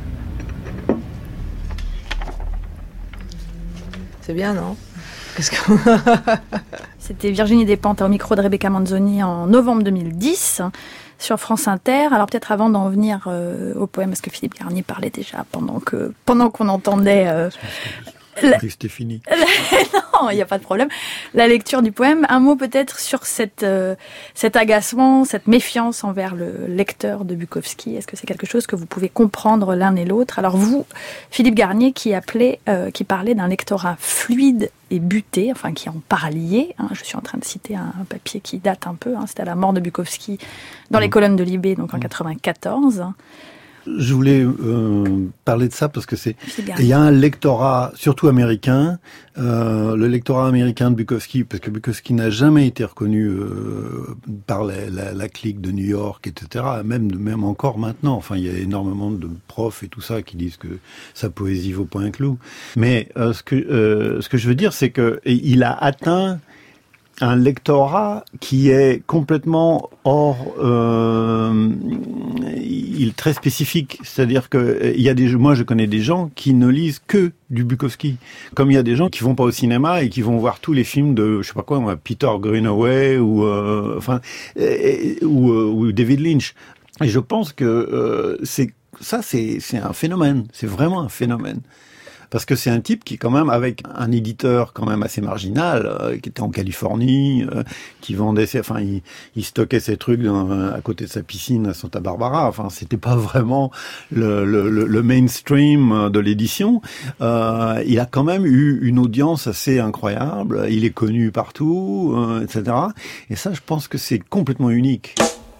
C'est bien, non? Qu'est-ce que... C'était Virginie Despentes au micro de Rebecca Manzoni en novembre deux mille dix sur France Inter. Alors peut-être avant d'en venir euh, au poème, parce que Philippe Garnier parlait déjà pendant que pendant qu'on entendait... Euh, La... C'était fini. Non, il n'y a pas de problème. La lecture du poème. Un mot peut-être sur cette, euh, cet agacement, cette méfiance envers le lecteur de Bukowski. Est-ce que c'est quelque chose que vous pouvez comprendre l'un et l'autre? Alors vous, Philippe Garnier, qui appelait, euh, qui parlait d'un lectorat fluide et buté, enfin qui en parliez. Hein, je suis en train de citer un, un papier qui date un peu. Hein, c'était à la mort de Bukowski dans mmh. les colonnes de Libé, donc en quatre-vingt-quatorze. Je voulais euh, parler de ça parce que c'est il y a un lectorat surtout américain, euh, le lectorat américain de Bukowski, parce que Bukowski n'a jamais été reconnu euh, par la, la, la clique de New York, et cetera. Même même encore maintenant. Enfin, il y a énormément de profs et tout ça qui disent que sa poésie vaut pas un clou. Mais euh, ce que euh, ce que je veux dire, c'est que il a atteint un lectorat qui est complètement hors, euh, il est très spécifique. C'est-à-dire que il y a des, moi je connais des gens qui ne lisent que du Bukowski. Comme il y a des gens qui vont pas au cinéma et qui vont voir tous les films de, je sais pas quoi, moi, Peter Greenaway ou, euh, enfin, et, ou, ou David Lynch. Et je pense que euh, c'est ça, c'est c'est un phénomène. C'est vraiment un phénomène. Parce que c'est un type qui, quand même, avec un éditeur quand même assez marginal, euh, qui était en Californie, euh, qui vendait ses, enfin, il, il stockait ses trucs dans, à côté de sa piscine à Santa Barbara. Enfin, c'était pas vraiment le, le, le mainstream de l'édition. Euh, il a quand même eu une audience assez incroyable. Il est connu partout, euh, et cetera. Et ça, je pense que c'est complètement unique.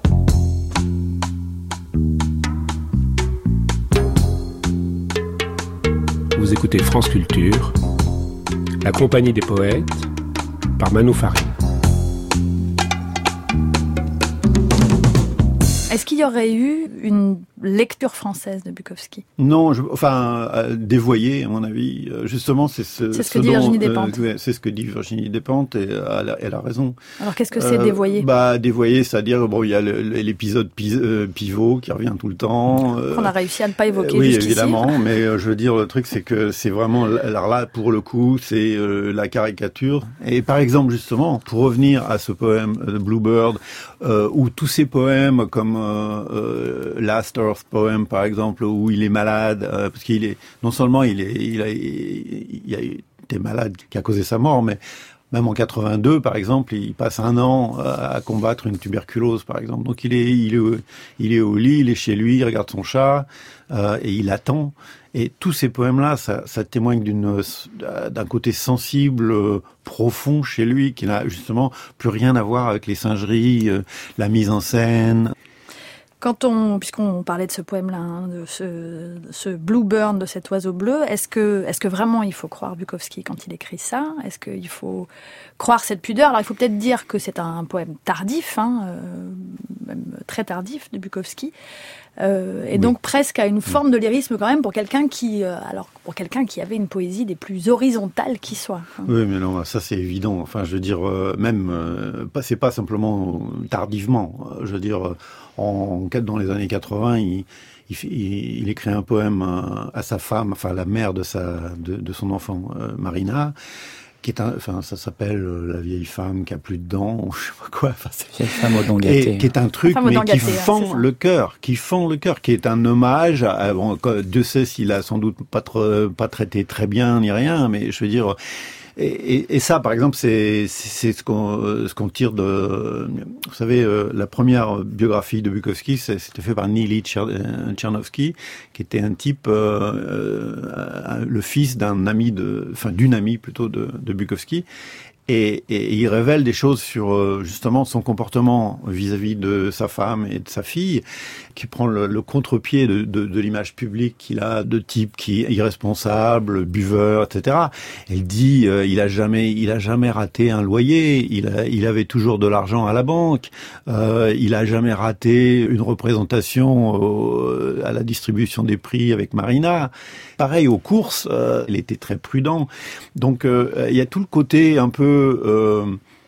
Vous écoutez France Culture, La Compagnie des Poètes, par Manou Farid. Est-ce qu'il y aurait eu une lecture française de Bukowski? Non, je, enfin, euh, dévoyée, à mon avis. Justement, c'est ce, c'est ce que ce dit dont, Virginie Despentes. Euh, c'est ce que dit Virginie Despentes et elle a, elle a raison. Alors, qu'est-ce que c'est euh, dévoyé? Bah, dévoyé, c'est-à-dire, bon, il y a le, l'épisode pivot qui revient tout le temps. Euh, Qu'on a réussi à ne pas évoquer euh, oui, jusqu'ici. Oui, évidemment, mais euh, je veux dire, le truc, c'est que c'est vraiment, alors là, pour le coup, c'est euh, la caricature. Et par exemple, justement, pour revenir à ce poème de Bluebird, euh, ou tous ces poèmes comme euh, euh, Last Earth Poem, par exemple, où il est malade, euh, parce qu'il est, non seulement il est, il a, il a été malade qui a causé sa mort, mais même en quatre-vingt-deux, par exemple, il passe un an à combattre une tuberculose, par exemple. Donc il est, il est, il est au lit, il est chez lui, il regarde son chat, euh, et il attend. Et tous ces poèmes-là, ça, ça témoigne d'une, d'un côté sensible, euh, profond chez lui, qui n'a justement plus rien à voir avec les singeries, euh, la mise en scène. Quand on, puisqu'on parlait de ce poème-là, hein, de ce, ce Bluebird, de cet oiseau bleu, est-ce que, est-ce que vraiment il faut croire Bukowski quand il écrit ça? Est-ce qu'il faut croire cette pudeur? Alors il faut peut-être dire que c'est un poème tardif, hein, euh, même très tardif de Bukowski, euh, et oui. donc presque à une forme de lyrisme quand même pour quelqu'un qui, euh, alors pour quelqu'un qui avait une poésie des plus horizontales qui soit. Hein. Oui, mais non, ça c'est évident. Enfin, je veux dire, euh, même, euh, c'est pas simplement tardivement. Je veux dire. Euh, En, dans les années quatre-vingts, il, il, il écrit un poème à sa femme, enfin la mère de sa, de, de son enfant, euh, Marina, qui est un, enfin ça s'appelle La vieille femme qui a plus de dents, ou je sais pas quoi. Enfin, c'est vieille femme aux dents gâtées. Qui est un truc, mais qui fend le cœur, qui fend le cœur, qui est un hommage. À, bon, Dieu sait s'il a sans doute pas trop, pas traité très bien ni rien, mais je veux dire. Et, et, et ça, par exemple, c'est, c'est ce qu'on, ce qu'on tire de, vous savez, euh, la première biographie de Bukowski, c'était fait par Nili Tchernovsky, qui était un type, euh, euh, le fils d'un ami de, enfin d'une amie plutôt de, de Bukowski. Et, et il révèle des choses sur euh, justement son comportement vis-à-vis de sa femme et de sa fille, qui prend le, le contre-pied de, de, de l'image publique qu'il a de type qui est irresponsable, buveur, et cetera. Il dit euh, il a jamais il a jamais raté un loyer, il a, il avait toujours de l'argent à la banque, euh, il a jamais raté une représentation au, à la distribution des prix avec Marina. Pareil aux courses, euh, il était très prudent. Donc euh, il y a tout le côté un peu Euh,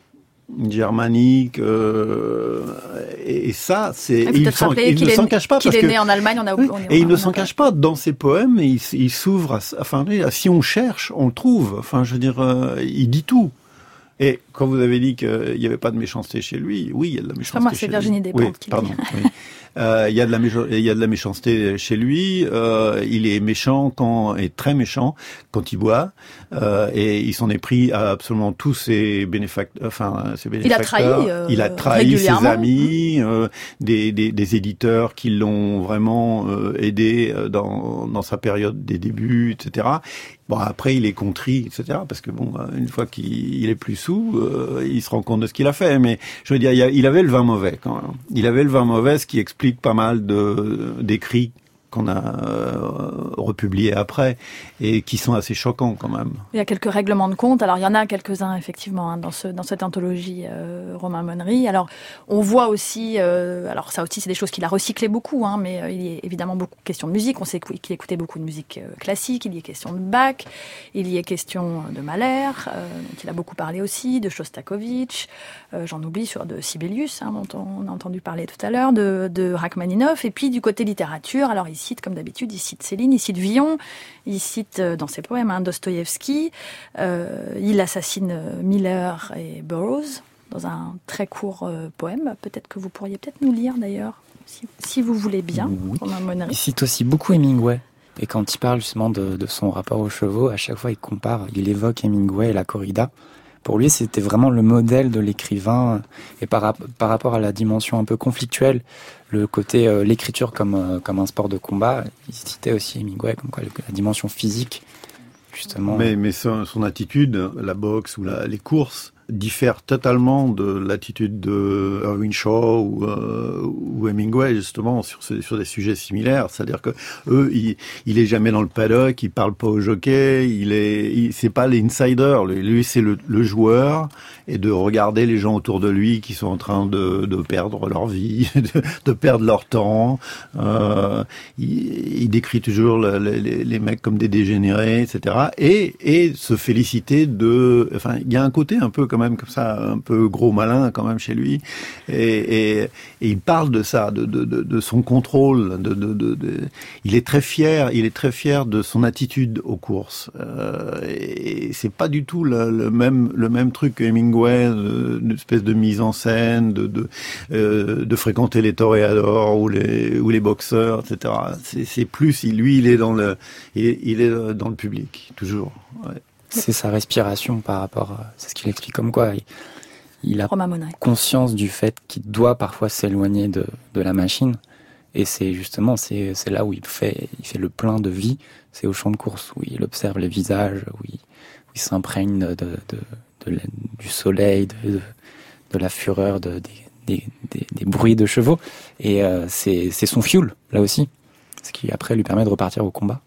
germanique euh, et, et ça c'est il, il, s'en, il ne s'en cache pas qu'il parce est né que, en Allemagne on a, oui, on est, et il on ne s'en cache pas dans ses poèmes et il, il s'ouvre à, enfin si on cherche on le trouve, enfin je veux dire euh, il dit tout. Et quand vous avez dit qu'il n'y avait pas de méchanceté chez lui, oui, il y a de la méchanceté moi, chez c'est Virginie lui. Despentes oui, qui pardon, dit. Oui. Euh, il y a de la mécha- il y a de la méchanceté chez lui. Euh, il est méchant quand est très méchant quand il boit euh, et il s'en est pris à absolument tous ses bénéfacteurs. Enfin, ses bénéfacteurs. Il a trahi. Euh, il a trahi ses amis, euh, des, des, des éditeurs qui l'ont vraiment euh, aidé dans dans sa période des débuts, et cetera. Bon, après, il est contrit, et cetera. Parce que bon, une fois qu'il est plus sous, euh, il se rend compte de ce qu'il a fait. Mais je veux dire, il, a, il avait le vin mauvais quand même. Il avait le vin mauvais, ce qui explique pas mal de d'écrits qu'on a euh, republiés après et qui sont assez choquants quand même. Il y a quelques règlements de compte. Alors il y en a quelques-uns effectivement hein, dans ce dans cette anthologie euh, Romain Monnery. Alors on voit aussi, euh, alors ça aussi c'est des choses qu'il a recyclé beaucoup, hein, mais euh, il y a évidemment beaucoup de questions de musique. On sait qu'il écoutait beaucoup de musique euh, classique. Il y est question de Bach, il y est question de Mahler, euh, dont il a beaucoup parlé aussi, de Shostakovich. Euh, j'en oublie sur de Sibelius, hein, dont on a entendu parler tout à l'heure, de, de Rachmaninoff. Et puis du côté littérature, alors il cite comme d'habitude, il cite Céline, il cite Villon, il cite euh, dans ses poèmes hein, Dostoïevski, euh, il assassine Miller et Burroughs dans un très court euh, poème. Peut-être que vous pourriez peut-être nous lire d'ailleurs, si, si vous voulez bien. Oui. Romain Monnery. Il cite aussi beaucoup Hemingway. Et quand il parle justement de, de son rapport aux chevaux, à chaque fois il compare, il évoque Hemingway et la corrida. Pour lui, c'était vraiment le modèle de l'écrivain. Et par, par rapport à la dimension un peu conflictuelle, le côté euh, l'écriture comme euh, comme un sport de combat, il citait aussi Hemingway comme quoi la dimension physique, justement. Mais mais son, son attitude, la boxe ou la, les courses, diffère totalement de l'attitude de Irving Shaw ou, euh, ou Hemingway justement sur ce, sur des sujets similaires. C'est-à-dire que eux, il, il est jamais dans le paddock, il parle pas au jockey, il est, il, c'est pas l'insider. Lui, lui c'est le, le joueur et de regarder les gens autour de lui qui sont en train de, de perdre leur vie, de, de perdre leur temps. Euh, il, il décrit toujours le, les, les mecs comme des dégénérés, et cetera. Et, et se féliciter de, enfin, il y a un côté un peu comme même comme ça, un peu gros malin quand même chez lui, et, et, et il parle de ça, de, de, de, de son contrôle, de, de, de, de, il est très fier, il est très fier de son attitude aux courses, euh, et c'est pas du tout le, le même le même truc que Hemingway, une espèce de mise en scène, de de, euh, de fréquenter les toréadors ou les ou les boxeurs, et cetera. C'est, c'est plus, lui, il est dans le, il est, il est dans le public toujours. Ouais. C'est sa respiration par rapport à... C'est ce qu'il explique comme quoi il, il a conscience du fait qu'il doit parfois s'éloigner de, de la machine. Et c'est justement, c'est, c'est là où il fait, il fait le plein de vie. C'est au champ de course, où il observe les visages, où il, où il s'imprègne de, de, de, de la, du soleil, de, de, de la fureur, de, des, des, des, des bruits de chevaux. Et euh, c'est, c'est son fuel, là aussi. Ce qui, après, lui permet de repartir au combat.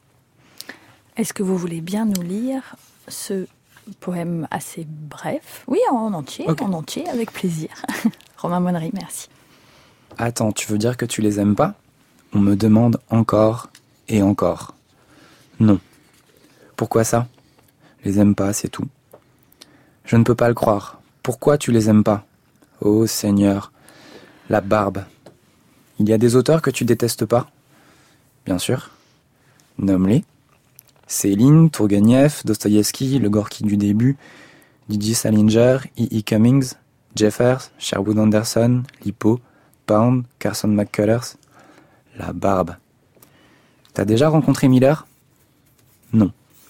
Est-ce que vous voulez bien nous lire ce poème assez bref? Oui, en entier, okay. en entier, avec plaisir. Romain Monnery, merci. Attends, tu veux dire que tu les aimes pas? On me demande encore et encore. Non. Pourquoi ça? Les aime pas, c'est tout. Je ne peux pas le croire. Pourquoi tu les aimes pas? Oh Seigneur, la barbe. Il y a des auteurs que tu détestes pas? Bien sûr. Nomme-les. Céline, Tourguenieff, Dostoïevski, le Gorky du début, D J Salinger, E E Cummings, Jeffers, Sherwood Anderson, Lippo, Pound, Carson McCullers. La barbe. T'as déjà rencontré Miller? Non.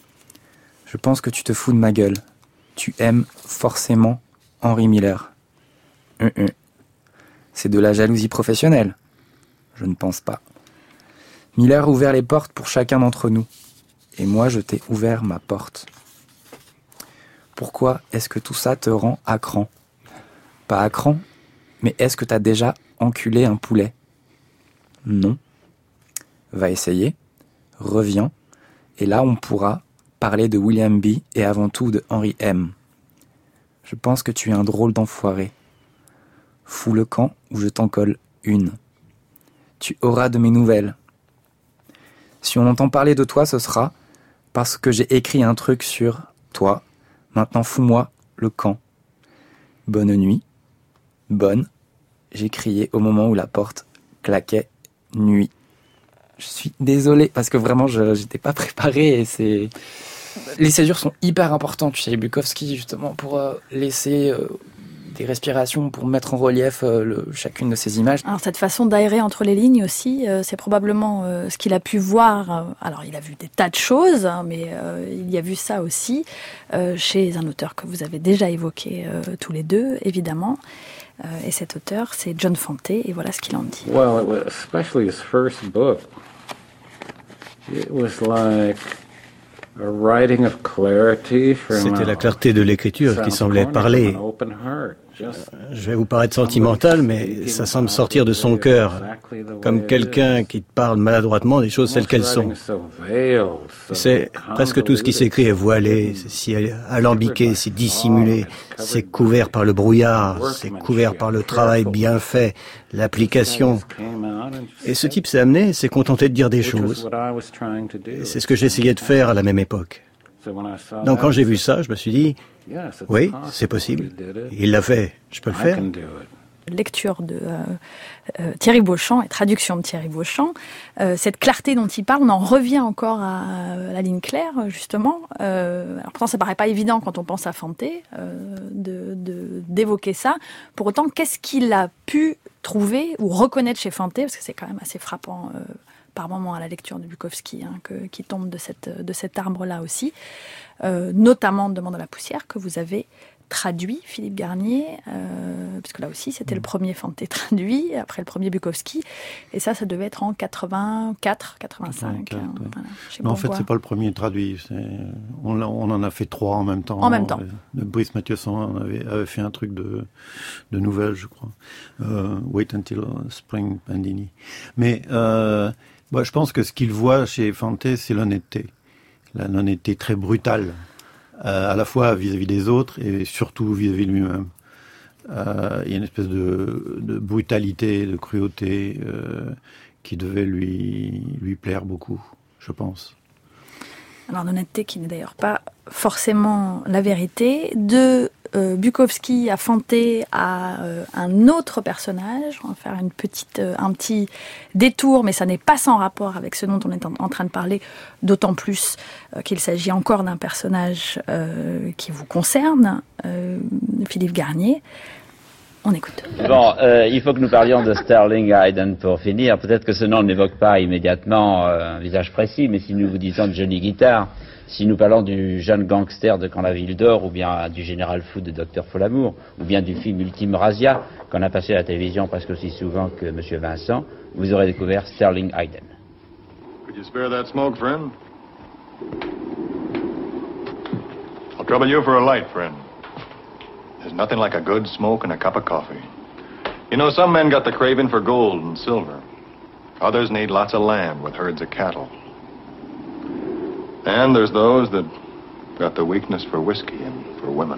Je pense que tu te fous de ma gueule. Tu aimes forcément Henry Miller. Hum, hum. C'est de la jalousie professionnelle? Je ne pense pas. Miller a ouvert les portes pour chacun d'entre nous. Et moi, je t'ai ouvert ma porte. Pourquoi est-ce que tout ça te rend à cran ? Pas à cran, mais est-ce que t'as déjà enculé un poulet ? Non. Va essayer, reviens, et là on pourra parler de William B. et avant tout de Henry M. Je pense que tu es un drôle d'enfoiré. Fous le camp ou je t'en colle une. Tu auras de mes nouvelles. Si on entend parler de toi, ce sera parce que j'ai écrit un truc sur toi. Maintenant, fous-moi le camp. Bonne nuit. Bonne. J'ai crié au moment où la porte claquait. Nuit. Je suis désolé parce que vraiment, je j'étais pas préparé et c'est... Les césures sont hyper importantes chez Bukowski, justement, pour euh, laisser euh, des respirations, pour mettre en relief euh, le, chacune de ces images. Alors, cette façon d'aérer entre les lignes aussi, euh, c'est probablement euh, ce qu'il a pu voir. Alors, il a vu des tas de choses, hein, mais euh, il y a vu ça aussi euh, chez un auteur que vous avez déjà évoqué euh, tous les deux, évidemment. Euh, et cet auteur, c'est John Fante, et voilà ce qu'il en dit. Well, it was especially his first book. It was like... C'était la clarté de l'écriture qui semblait parler. Je vais vous paraître sentimental, mais ça semble sortir de son cœur, comme quelqu'un qui te parle maladroitement des choses telles qu'elles sont. C'est presque tout ce qui s'écrit est voilé, c'est si alambiqué, c'est dissimulé, c'est couvert par le brouillard, c'est couvert par le travail bien fait, l'application. Et ce type s'est amené, s'est contenté de dire des choses. Et c'est ce que j'essayais de faire à la même époque. Donc quand j'ai vu ça, je me suis dit, oui, c'est possible. Il l'a fait, je peux le faire. Lecture de euh, euh, Thierry Beauchamp et traduction de Thierry Beauchamp. Euh, cette clarté dont il parle, on en revient encore à, à la ligne claire, justement. Euh, alors pourtant, ça paraît pas évident quand on pense à Fante euh, de, de, d'évoquer ça. Pour autant, qu'est-ce qu'il a pu trouver ou reconnaître chez Fante, parce que c'est quand même assez frappant euh, par moment à la lecture de Bukowski, hein, que, qui tombe de, cette, de cet arbre-là aussi, euh, notamment Demande à la poussière, que vous avez traduit, Philippe Garnier, euh, puisque là aussi c'était le premier Fante traduit, après le premier Bukowski, et ça, ça devait être en quatre-vingt-quatre, quatre-vingt-cinq. quatre-vingt-quatre, hein, ouais. voilà, Mais en fait, c'est pas le premier traduit. C'est... On, on en a fait trois en même temps. En même temps. Le Brice Mathieuson avait, avait fait un truc de, de nouvelles, je crois. Euh, Wait Until Spring Pandini. Mais euh, bah, je pense que ce qu'il voit chez Fante, c'est l'honnêteté. L'honnêteté très brutale. Euh, à la fois vis-à-vis des autres et surtout vis-à-vis de lui-même. Euh, il y a une espèce de, de brutalité, de cruauté euh, qui devait lui, lui plaire beaucoup, je pense. Alors, l'honnêteté qui n'est d'ailleurs pas forcément la vérité. De euh, Bukowski à Fante à euh, un autre personnage. On va faire une petite, euh, un petit détour, mais ça n'est pas sans rapport avec ce dont on est en, en train de parler, d'autant plus euh, qu'il s'agit encore d'un personnage euh, qui vous concerne, euh, Philippe Garnier. On écoute. Bon, euh, il faut que nous parlions de Sterling Hayden pour finir. Peut-être que ce nom n'évoque pas immédiatement euh, un visage précis, mais si nous vous disons de Johnny Guitar, si nous parlons du jeune gangster de Quand la ville dort, ou bien du général fou de Docteur Folamour, ou bien du film Ultime Razia, qu'on a passé à la télévision presque aussi souvent que Monsieur Vincent, vous aurez découvert Sterling Hayden. Could you spare that smoke, friend? I'll trouble you for a light, friend. There's nothing like a good smoke and a cup of coffee. You know, some men got the craving for gold and silver. Others need lots of land with herds of cattle. And there's those that got the weakness for whiskey and for women.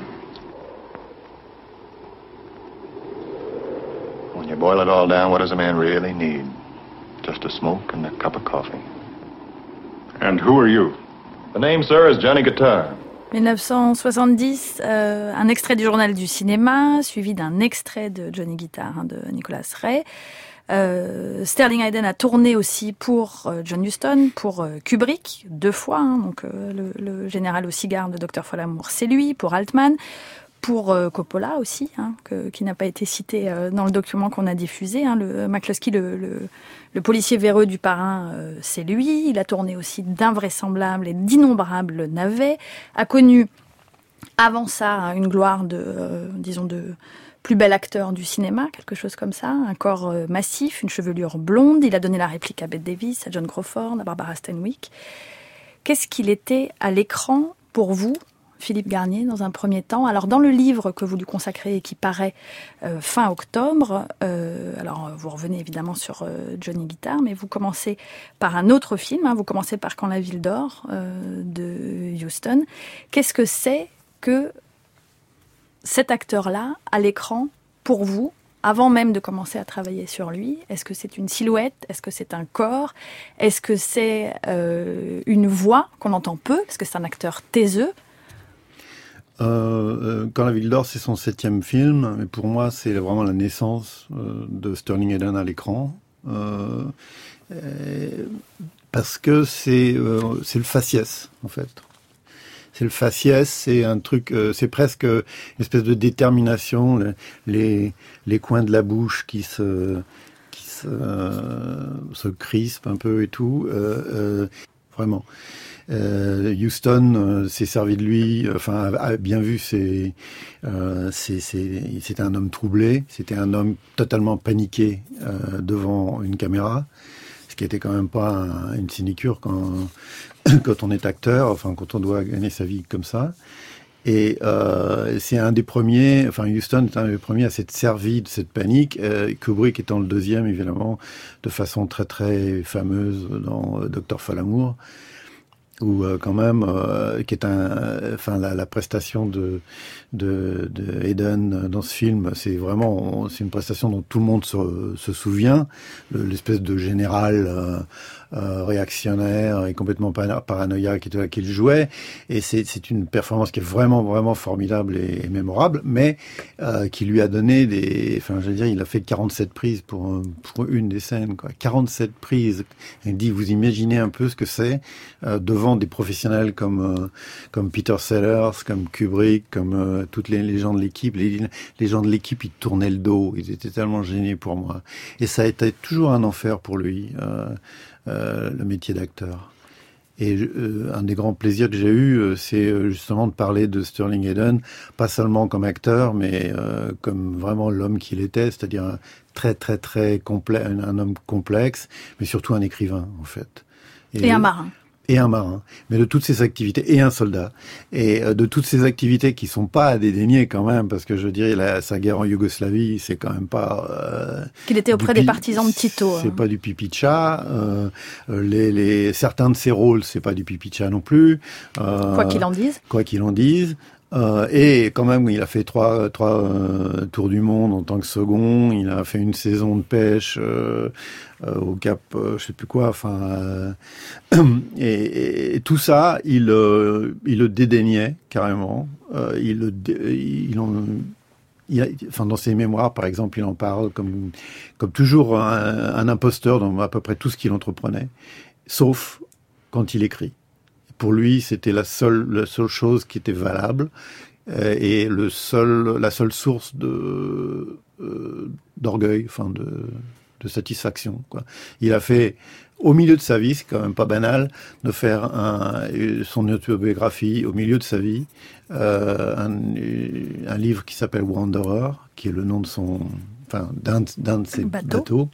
When you boil it all down, what does a man really need? Just a smoke and a cup of coffee. And who are you? The name, sir, is Johnny Guitar. dix-neuf cent soixante-dix, euh, un extrait du Journal du cinéma, suivi d'un extrait de Johnny Guitar, hein, de Nicholas Ray. Euh, Sterling Hayden a tourné aussi pour euh, John Huston, pour euh, Kubrick, deux fois, hein, donc euh, le, le général au cigare de Docteur Folamour, c'est lui, pour Altman, pour euh, Coppola aussi, hein, que, qui n'a pas été cité euh, dans le document qu'on a diffusé. Hein, le McCluskey, le, le, le policier véreux du parrain, euh, c'est lui. Il a tourné aussi d'invraisemblables et d'innombrables navets. A connu avant ça hein, une gloire de, euh, disons, de plus bel acteur du cinéma, quelque chose comme ça. Un corps euh, massif, une chevelure blonde. Il a donné la réplique à Bette Davis, à John Crawford, à Barbara Stanwyck. Qu'est-ce qu'il était à l'écran pour vous, Philippe Garnier, dans un premier temps. Alors, dans le livre que vous lui consacrez et qui paraît euh, fin octobre, euh, alors vous revenez évidemment sur euh, Johnny Guitar, mais vous commencez par un autre film, hein, vous commencez par Quand la ville dort, euh, de Huston. Qu'est-ce que c'est que cet acteur-là, à l'écran, pour vous, avant même de commencer à travailler sur lui? Est-ce que c'est une silhouette? Est-ce que c'est un corps? Est-ce que c'est euh, une voix qu'on entend peu, parce que c'est un acteur taiseux? Euh, Quand la ville dort, c'est son septième film, mais pour moi, c'est vraiment la naissance euh, de Sterling Hayden à l'écran, euh, parce que c'est euh, c'est le faciès, en fait. C'est le faciès, c'est un truc, euh, c'est presque une espèce de détermination, les les, les coins de la bouche qui se qui se, euh, se crispent un peu et tout, euh, euh, vraiment. Euh, Huston euh, s'est servi de lui, enfin a, a bien vu, c'est, euh, c'est, c'est, c'était un homme troublé, c'était un homme totalement paniqué euh, devant une caméra, ce qui était quand même pas un, une sinécure quand quand on est acteur, enfin quand on doit gagner sa vie comme ça. Et euh, c'est un des premiers, enfin Huston est un des premiers à s'être servi de cette panique, euh, Kubrick étant le deuxième évidemment, de façon très très fameuse dans euh, Docteur Folamour. Ou euh, quand même, euh, qui est un, enfin la, la prestation de de, de Hayden dans ce film, c'est vraiment, c'est une prestation dont tout le monde se, se souvient, le, l'espèce de général euh, euh, réactionnaire et complètement paranoïaque et qu'il jouait, et c'est c'est une performance qui est vraiment vraiment formidable et, et mémorable, mais euh, qui lui a donné des, enfin je veux dire, il a fait quarante-sept prises pour pour une des scènes, quoi, quarante-sept prises. Il dit, vous imaginez un peu ce que c'est euh, devant des professionnels comme euh, comme Peter Sellers, comme Kubrick, comme euh, toutes les, les gens de l'équipe. Les, les gens de l'équipe, ils tournaient le dos. Ils étaient tellement gênés pour moi. Et ça a été toujours un enfer pour lui, euh, euh, le métier d'acteur. Et euh, un des grands plaisirs que j'ai eu, euh, c'est justement de parler de Sterling Hayden, pas seulement comme acteur, mais euh, comme vraiment l'homme qu'il était, c'est-à-dire un très très très complexe, un, un homme complexe, mais surtout un écrivain en fait. Et, et un marin. Et un marin, mais de toutes ces activités, et un soldat, et euh, de toutes ces activités qui sont pas à dédaigner quand même, parce que je dirais la, sa guerre en Yougoslavie, c'est quand même pas... Euh, Qu'il était auprès pi- des partisans de Tito. C'est hein. pas du pipi de chat, euh, les, les, certains de ses rôles, c'est pas du pipi de chat non plus. Euh, quoi qu'il en dise. Quoi qu'il en dise. Euh, et quand même, il a fait trois, trois euh, tours du monde en tant que second. Il a fait une saison de pêche euh, euh, au Cap, euh, je sais plus quoi. Enfin, euh, et, et, et tout ça, il, euh, il le dédaignait carrément. Euh, il le, il en, il a, enfin, dans ses mémoires, par exemple, il en parle comme, comme toujours un, un imposteur dans à peu près tout ce qu'il entreprenait, sauf quand il écrit. Pour lui, c'était la seule, la seule chose qui était valable euh, et le seul, la seule source de euh, d'orgueil, enfin de, de satisfaction, quoi. Il a fait, au milieu de sa vie, c'est quand même pas banal, de faire un, son autobiographie au milieu de sa vie, euh, un, un livre qui s'appelle Wanderer, qui est le nom de son, enfin d'un, d'un de ses bateau. bateaux,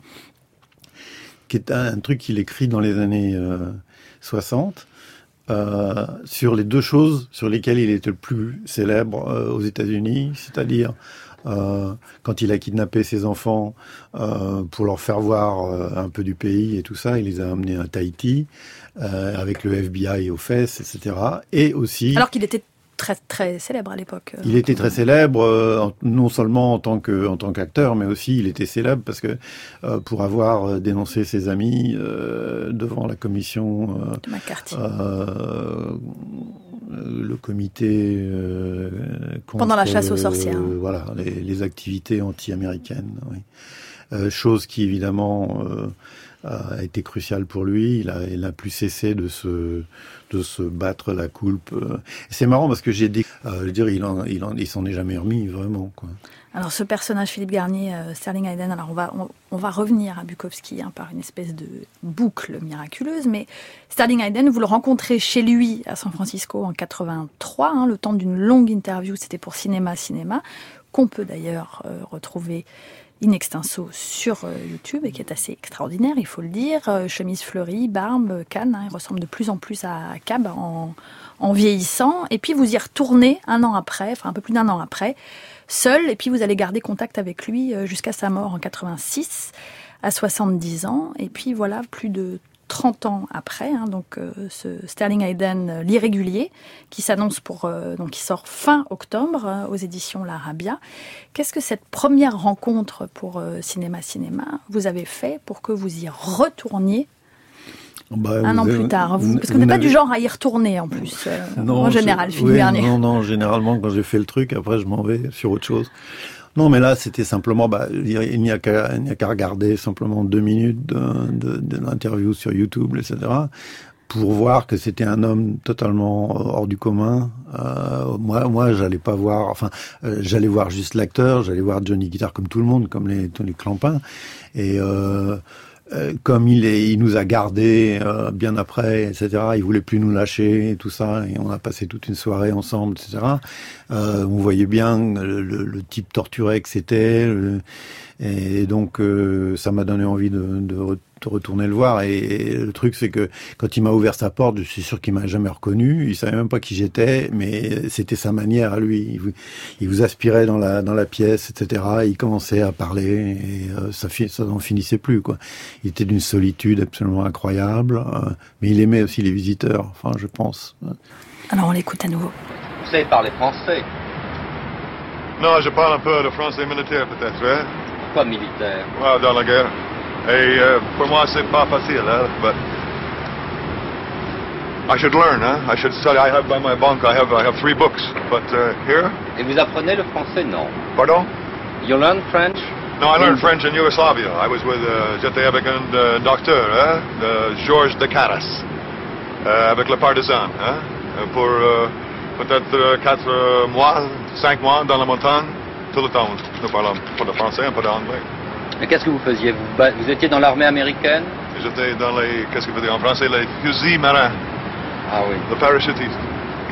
qui est un, un truc qu'il écrit dans les années euh, soixante. Euh, sur les deux choses sur lesquelles il était le plus célèbre euh, aux États-Unis, c'est-à-dire euh, quand il a kidnappé ses enfants euh, pour leur faire voir euh, un peu du pays et tout ça, il les a amenés à Tahiti euh, avec le F B I aux fesses, et cetera. Et aussi, alors qu'il était très très célèbre à l'époque. Il était très célèbre, euh, non seulement en tant que en tant qu'acteur, mais aussi il était célèbre parce que euh, pour avoir dénoncé ses amis euh, devant la commission euh, de McCarthy. Euh, le comité euh, contre, pendant la chasse aux sorcières. Euh, voilà, les, les activités anti-américaines. Oui. Euh, chose qui évidemment euh, a été cruciale pour lui. Il a, il a plus cessé de se de se battre la coulpe. C'est marrant parce que j'ai dit, euh, je veux dire, il en, il en, il s'en est jamais remis vraiment, quoi. Alors ce personnage Philippe Garnier, euh, Sterling Hayden, alors on va on, on va revenir à Bukowski hein, par une espèce de boucle miraculeuse, mais Sterling Hayden, vous le rencontrez chez lui à San Francisco en quatre-vingt-trois, hein, le temps d'une longue interview, c'était pour Cinéma Cinéma. qu'on peut d'ailleurs euh, retrouver in extenso sur euh, YouTube et qui est assez extraordinaire, il faut le dire. Euh, chemise fleurie, barbe, canne, hein, il ressemble de plus en plus à Cab en, en vieillissant. Et puis vous y retournez un an après, enfin un peu plus d'un an après, seul, et puis vous allez garder contact avec lui euh, jusqu'à sa mort en quatre-vingt-six, à soixante-dix ans. Et puis voilà, plus de trente ans après, hein, donc euh, ce Sterling Hayden, euh, l'irrégulier, qui s'annonce pour, euh, donc qui sort fin octobre euh, aux éditions l'Arabia. Qu'est-ce que cette première rencontre pour euh, Cinéma Cinéma vous avez fait pour que vous y retourniez bah, un an avez, plus tard, vous, parce que vous n'êtes pas du genre à y retourner en plus, euh, non, en général, Philippe oui, Garnier. Non, non, généralement quand j'ai fait le truc, après je m'en vais sur autre chose. Non, mais là, c'était simplement, bah, il n'y a qu'à, il n'y a qu'à regarder simplement deux minutes de, de, de l'interview sur YouTube, et cetera, pour voir que c'était un homme totalement hors du commun. Euh, moi, moi, j'allais pas voir, enfin, euh, j'allais voir juste l'acteur, j'allais voir Johnny Guitar comme tout le monde, comme les, tous les clampins, et euh, Euh, comme il, est, il nous a gardés euh, bien après, et cetera. Il voulait plus nous lâcher et tout ça, et on a passé toute une soirée ensemble, et cetera. Euh, on voyait bien le, le, le type torturé que c'était, le, et donc euh, ça m'a donné envie de, de, de retourner le voir. Et, et le truc, c'est que quand il m'a ouvert sa porte, je suis sûr qu'il m'a jamais reconnu. Il savait même pas qui j'étais, mais c'était sa manière à lui. Il vous, il vous aspirait dans la dans la pièce, et cetera. Il commençait à parler, et euh, ça ça n'en finissait plus, quoi. Il était d'une solitude absolument incroyable, euh, mais il aimait aussi les visiteurs, enfin, je pense. Alors, on l'écoute à nouveau. Vous savez parler français? Non, je parle un peu de français militaire, peut-être, hein? Quoi militaire? Ouais, dans la guerre. Et euh, pour moi, c'est pas facile, hein, but I should learn, hein? I should study. I have by my bunk, I have, I have three books, but uh, here... Et vous apprenez le français? Non. Pardon? You learn French? No, I learned French in Yugoslavia. I was with, uh, j'étais avec un uh, docteur, hein, de Georges de Caras, uh, avec le partisan, hein, pour uh, peut-être uh, quatre uh, mois, cinq mois dans la montagne, tout le temps. Nous parlons pas de français, un peu d'anglais. Mais qu'est-ce que vous faisiez? vous, vous étiez dans l'armée américaine? J'étais dans les, qu'est-ce que vous dites en français, les fusils marins. Ah oui. Le parachutiste.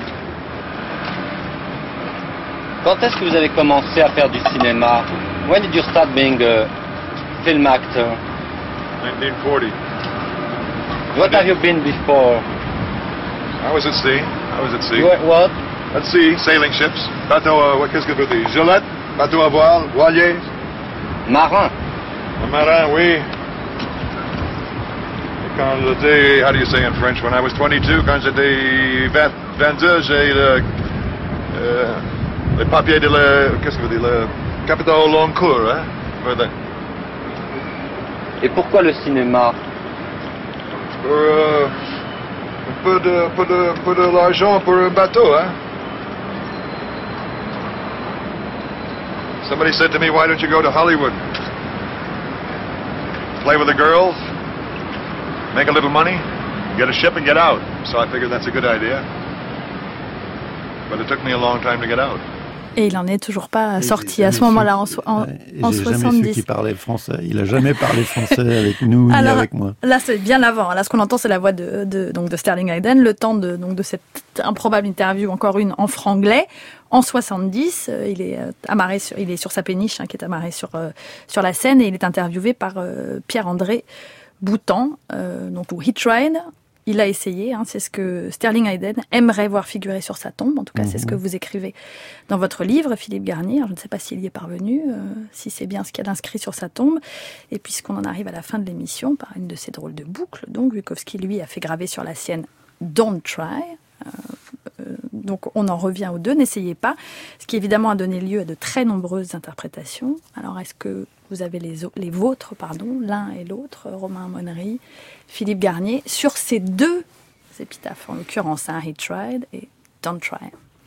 Quand est-ce que vous avez commencé à faire du cinéma? When did you start being a film actor? nineteen forty. What have you been before? I was at sea. I was at sea. You were what? At sea, sailing ships. Bateau, uh, qu'est-ce que vous dites? Gilette, bateau à voile, voilier. Marin. Un marin, oui. Et quand j'étais, how do you say in French? When I was twenty-two, quand j'étais vingt-deux, j'ai le, euh, les papiers de le, qu'est-ce que vous dites? Le capital long cours, hein? Et pourquoi le cinéma? Pour euh, un peu de, peu de, peu de l'argent pour un bateau, hein? Somebody said to me, why don't you go to Hollywood? Play with the girls, make a little money, get a ship and get out. So I figured that's a good idea. But it took me a long time to get out. Et il n'en est toujours pas sorti à ce moment-là, en, so- en, en j'ai soixante-dix. Jamais su qu'il parlait français. Il n'a jamais parlé français avec nous Alors, ni avec moi. Là, c'est bien avant. Là, ce qu'on entend, c'est la voix de, de, donc de Sterling Hayden, le temps de, donc de cette improbable interview, encore une en franglais. En soixante-dix, euh, il est euh, amarré sur, il est sur sa péniche, hein, qui est amarrée sur euh, sur la Seine, et il est interviewé par euh, Pierre-André Boutan, euh, donc ou He Tried. Il a essayé, hein, c'est ce que Sterling Hayden aimerait voir figurer sur sa tombe. En tout cas, mmh. c'est ce que vous écrivez dans votre livre, Philippe Garnier. Alors, je ne sais pas s'il y est parvenu, euh, si c'est bien ce qu'il y a d'inscrit sur sa tombe. Et puisqu'on en arrive à la fin de l'émission, par une de ces drôles de boucles, donc Bukowski, lui, a fait graver sur la sienne « Don't try euh, ». Euh, donc on en revient aux deux, n'essayez pas, ce qui évidemment a donné lieu à de très nombreuses interprétations. Alors est-ce que vous avez les, les vôtres, pardon, l'un et l'autre, Romain Monnery, Philippe Garnier, sur ces deux épitaphes, en l'occurrence, hein, He Tried et Don't Try?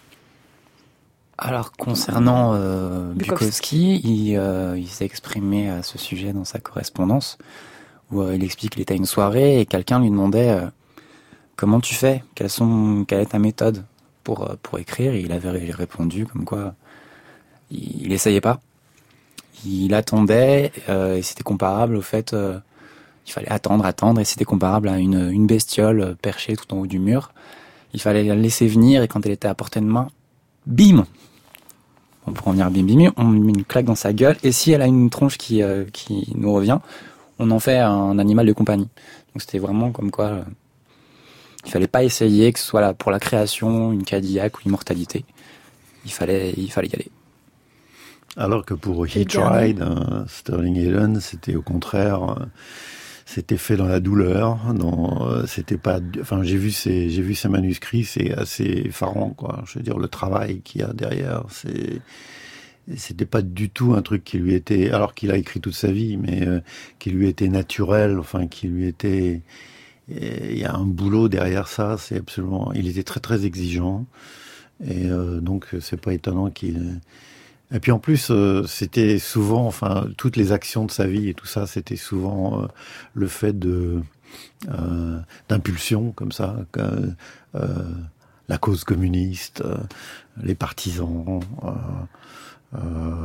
Alors concernant euh, Bukowski, il, euh, il s'est exprimé à ce sujet dans sa correspondance, où euh, il explique qu'il était à une soirée et quelqu'un lui demandait euh, comment tu fais, quelles sont, quelle est ta méthode pour pour écrire, et il avait répondu comme quoi il, il essayait pas, il attendait, euh, et c'était comparable au fait euh, il fallait attendre, attendre, et c'était comparable à une une bestiole perchée tout en haut du mur. Il fallait la laisser venir, et quand elle était à portée de main, bim, bon, pour en venir à Bim Bim, on met une claque dans sa gueule, et si elle a une tronche qui, euh, qui nous revient, on en fait un animal de compagnie. Donc c'était vraiment comme quoi euh, il fallait pas essayer que ce soit là pour la création, une Cadillac ou l'immortalité. Il fallait, il fallait y aller. Alors que pour Heat Ride, euh, Sterling Hayden, c'était au contraire, euh, c'était fait dans la douleur. Dans, euh, c'était pas, enfin j'ai vu ces, j'ai vu ces manuscrits, c'est assez effarant, quoi. Je veux dire le travail qu'il y a derrière, c'est, c'était pas du tout un truc qui lui était, alors qu'il a écrit toute sa vie, mais euh, qui lui était naturel, enfin qui lui était. Il y a un boulot derrière ça, c'est absolument. Il était très très exigeant, et euh, donc c'est pas étonnant qu'il. Et puis en plus, euh, c'était souvent, enfin, toutes les actions de sa vie et tout ça, c'était souvent euh, le fait de euh, d'impulsions comme ça, euh, euh, la cause communiste, euh, les partisans, euh, euh,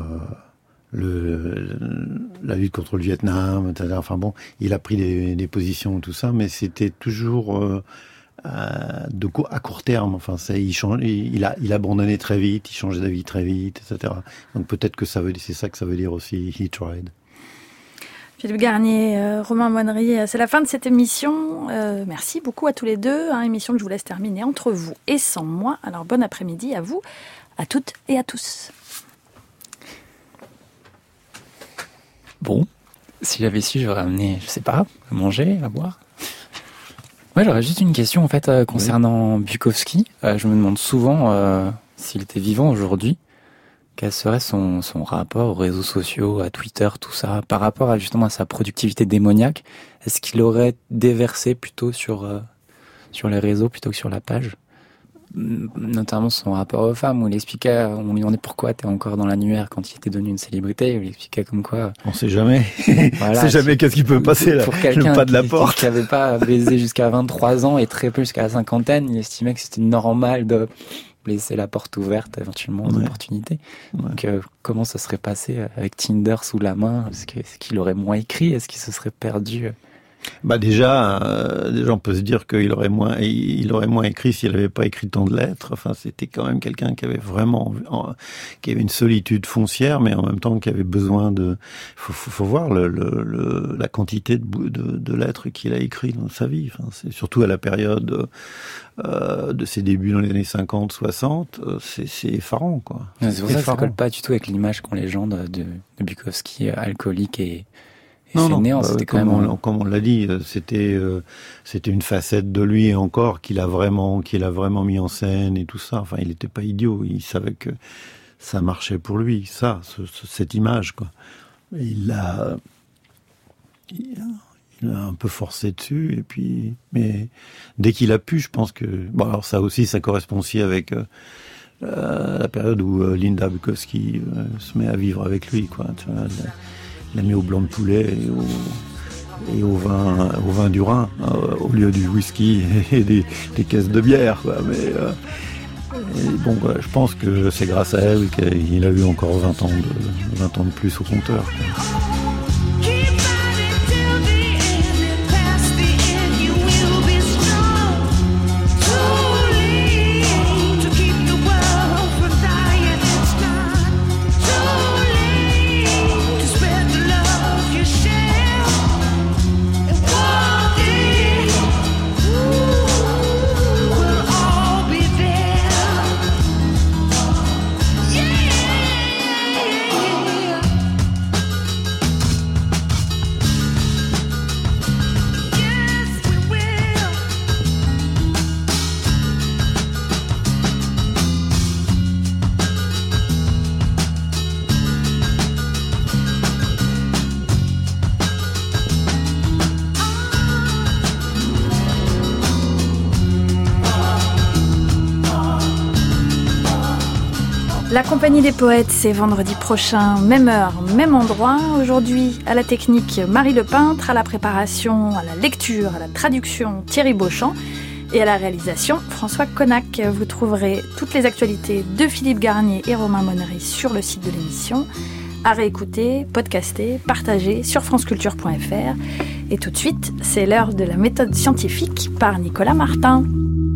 le, la lutte contre le Vietnam, et cetera. Enfin bon, il a pris des, des positions, tout ça, mais c'était toujours euh, de co- à court terme. Enfin, ça, il change, il, il a, il abandonnait très vite, il changeait d'avis très vite, et cetera. Donc peut-être que ça veut, c'est ça que ça veut dire aussi Heat Ride. Philippe Garnier, euh, Romain Monnery, c'est la fin de cette émission. Euh, merci beaucoup à tous les deux. Hein, émission que je vous laisse terminer entre vous et sans moi. Alors bon après-midi à vous, à toutes et à tous. Bon, si j'avais su, j'aurais amené, je sais pas, à manger, à boire. Ouais, j'aurais juste une question en fait euh, concernant oui. Bukowski. Euh, je me demande souvent euh, s'il était vivant aujourd'hui, quel serait son, son rapport aux réseaux sociaux, à Twitter, tout ça, par rapport à justement à sa productivité démoniaque. Est-ce qu'il aurait déversé plutôt sur euh, sur les réseaux plutôt que sur la page? Notamment son rapport aux femmes, où il expliquait, on lui demandait pourquoi t'es encore dans l'annuaire quand il était devenu une célébrité, il expliquait comme quoi. On sait jamais. Voilà, on sait jamais qu'est-ce qui peut passer là. Pour quelqu'un le pas de la qui, porte. qui avait pas baisé jusqu'à vingt-trois ans et très peu jusqu'à la cinquantaine, il estimait que c'était normal de laisser la porte ouverte éventuellement aux ouais. opportunités. Ouais. Donc euh, comment ça serait passé avec Tinder sous la main? Est-ce, que, est-ce qu'il aurait moins écrit? Est-ce qu'il se serait perdu? Bah déjà, euh, déjà on peut se dire qu'il aurait moins, il aurait moins écrit s'il n'avait pas écrit tant de lettres. Enfin, c'était quand même quelqu'un qui avait vraiment, en, qui avait une solitude foncière, mais en même temps qui avait besoin de. Faut, faut, faut voir le, le, le, la quantité de, de, de lettres qu'il a écrit dans sa vie. Enfin, c'est surtout à la période euh, de ses débuts dans les années cinquante, soixante, c'est, c'est effarant, quoi. C'est, c'est pour ça que ça colle pas du tout avec l'image qu'ont les gens de, de, de Bukowski, alcoolique et. Et non, non, néant, euh, c'était comme, quand même... on, comme on l'a dit, c'était euh, c'était une facette de lui et encore qu'il a vraiment qu'il a vraiment mis en scène et tout ça. Enfin, il n'était pas idiot, il savait que ça marchait pour lui, ça, ce, ce, cette image, quoi. Et il l'a il, il a un peu forcé dessus et puis, mais dès qu'il a pu, je pense que bon, alors ça aussi, ça correspond aussi avec euh, euh, la période où euh, Linda Bukowski euh, se met à vivre avec lui, quoi. Tu vois, la, Il l'a mis au blanc de poulet et au, et au vin, au vin du Rhin, euh, au lieu du whisky et des, des caisses de bière, quoi. Mais euh, et bon, bah, je pense que c'est grâce à elle qu'il a eu encore vingt ans de, vingt ans de plus au compteur, quoi. La Compagnie des Poètes, c'est vendredi prochain, même heure, même endroit. Aujourd'hui, à la technique, Marie Lepeintre, à la préparation, à la lecture, à la traduction, Thierry Beauchamp, et à la réalisation, François Connac. Vous trouverez toutes les actualités de Philippe Garnier et Romain Monnery sur le site de l'émission, à réécouter, podcaster, partager sur franceculture point f r. Et tout de suite, c'est l'heure de la méthode scientifique par Nicolas Martin.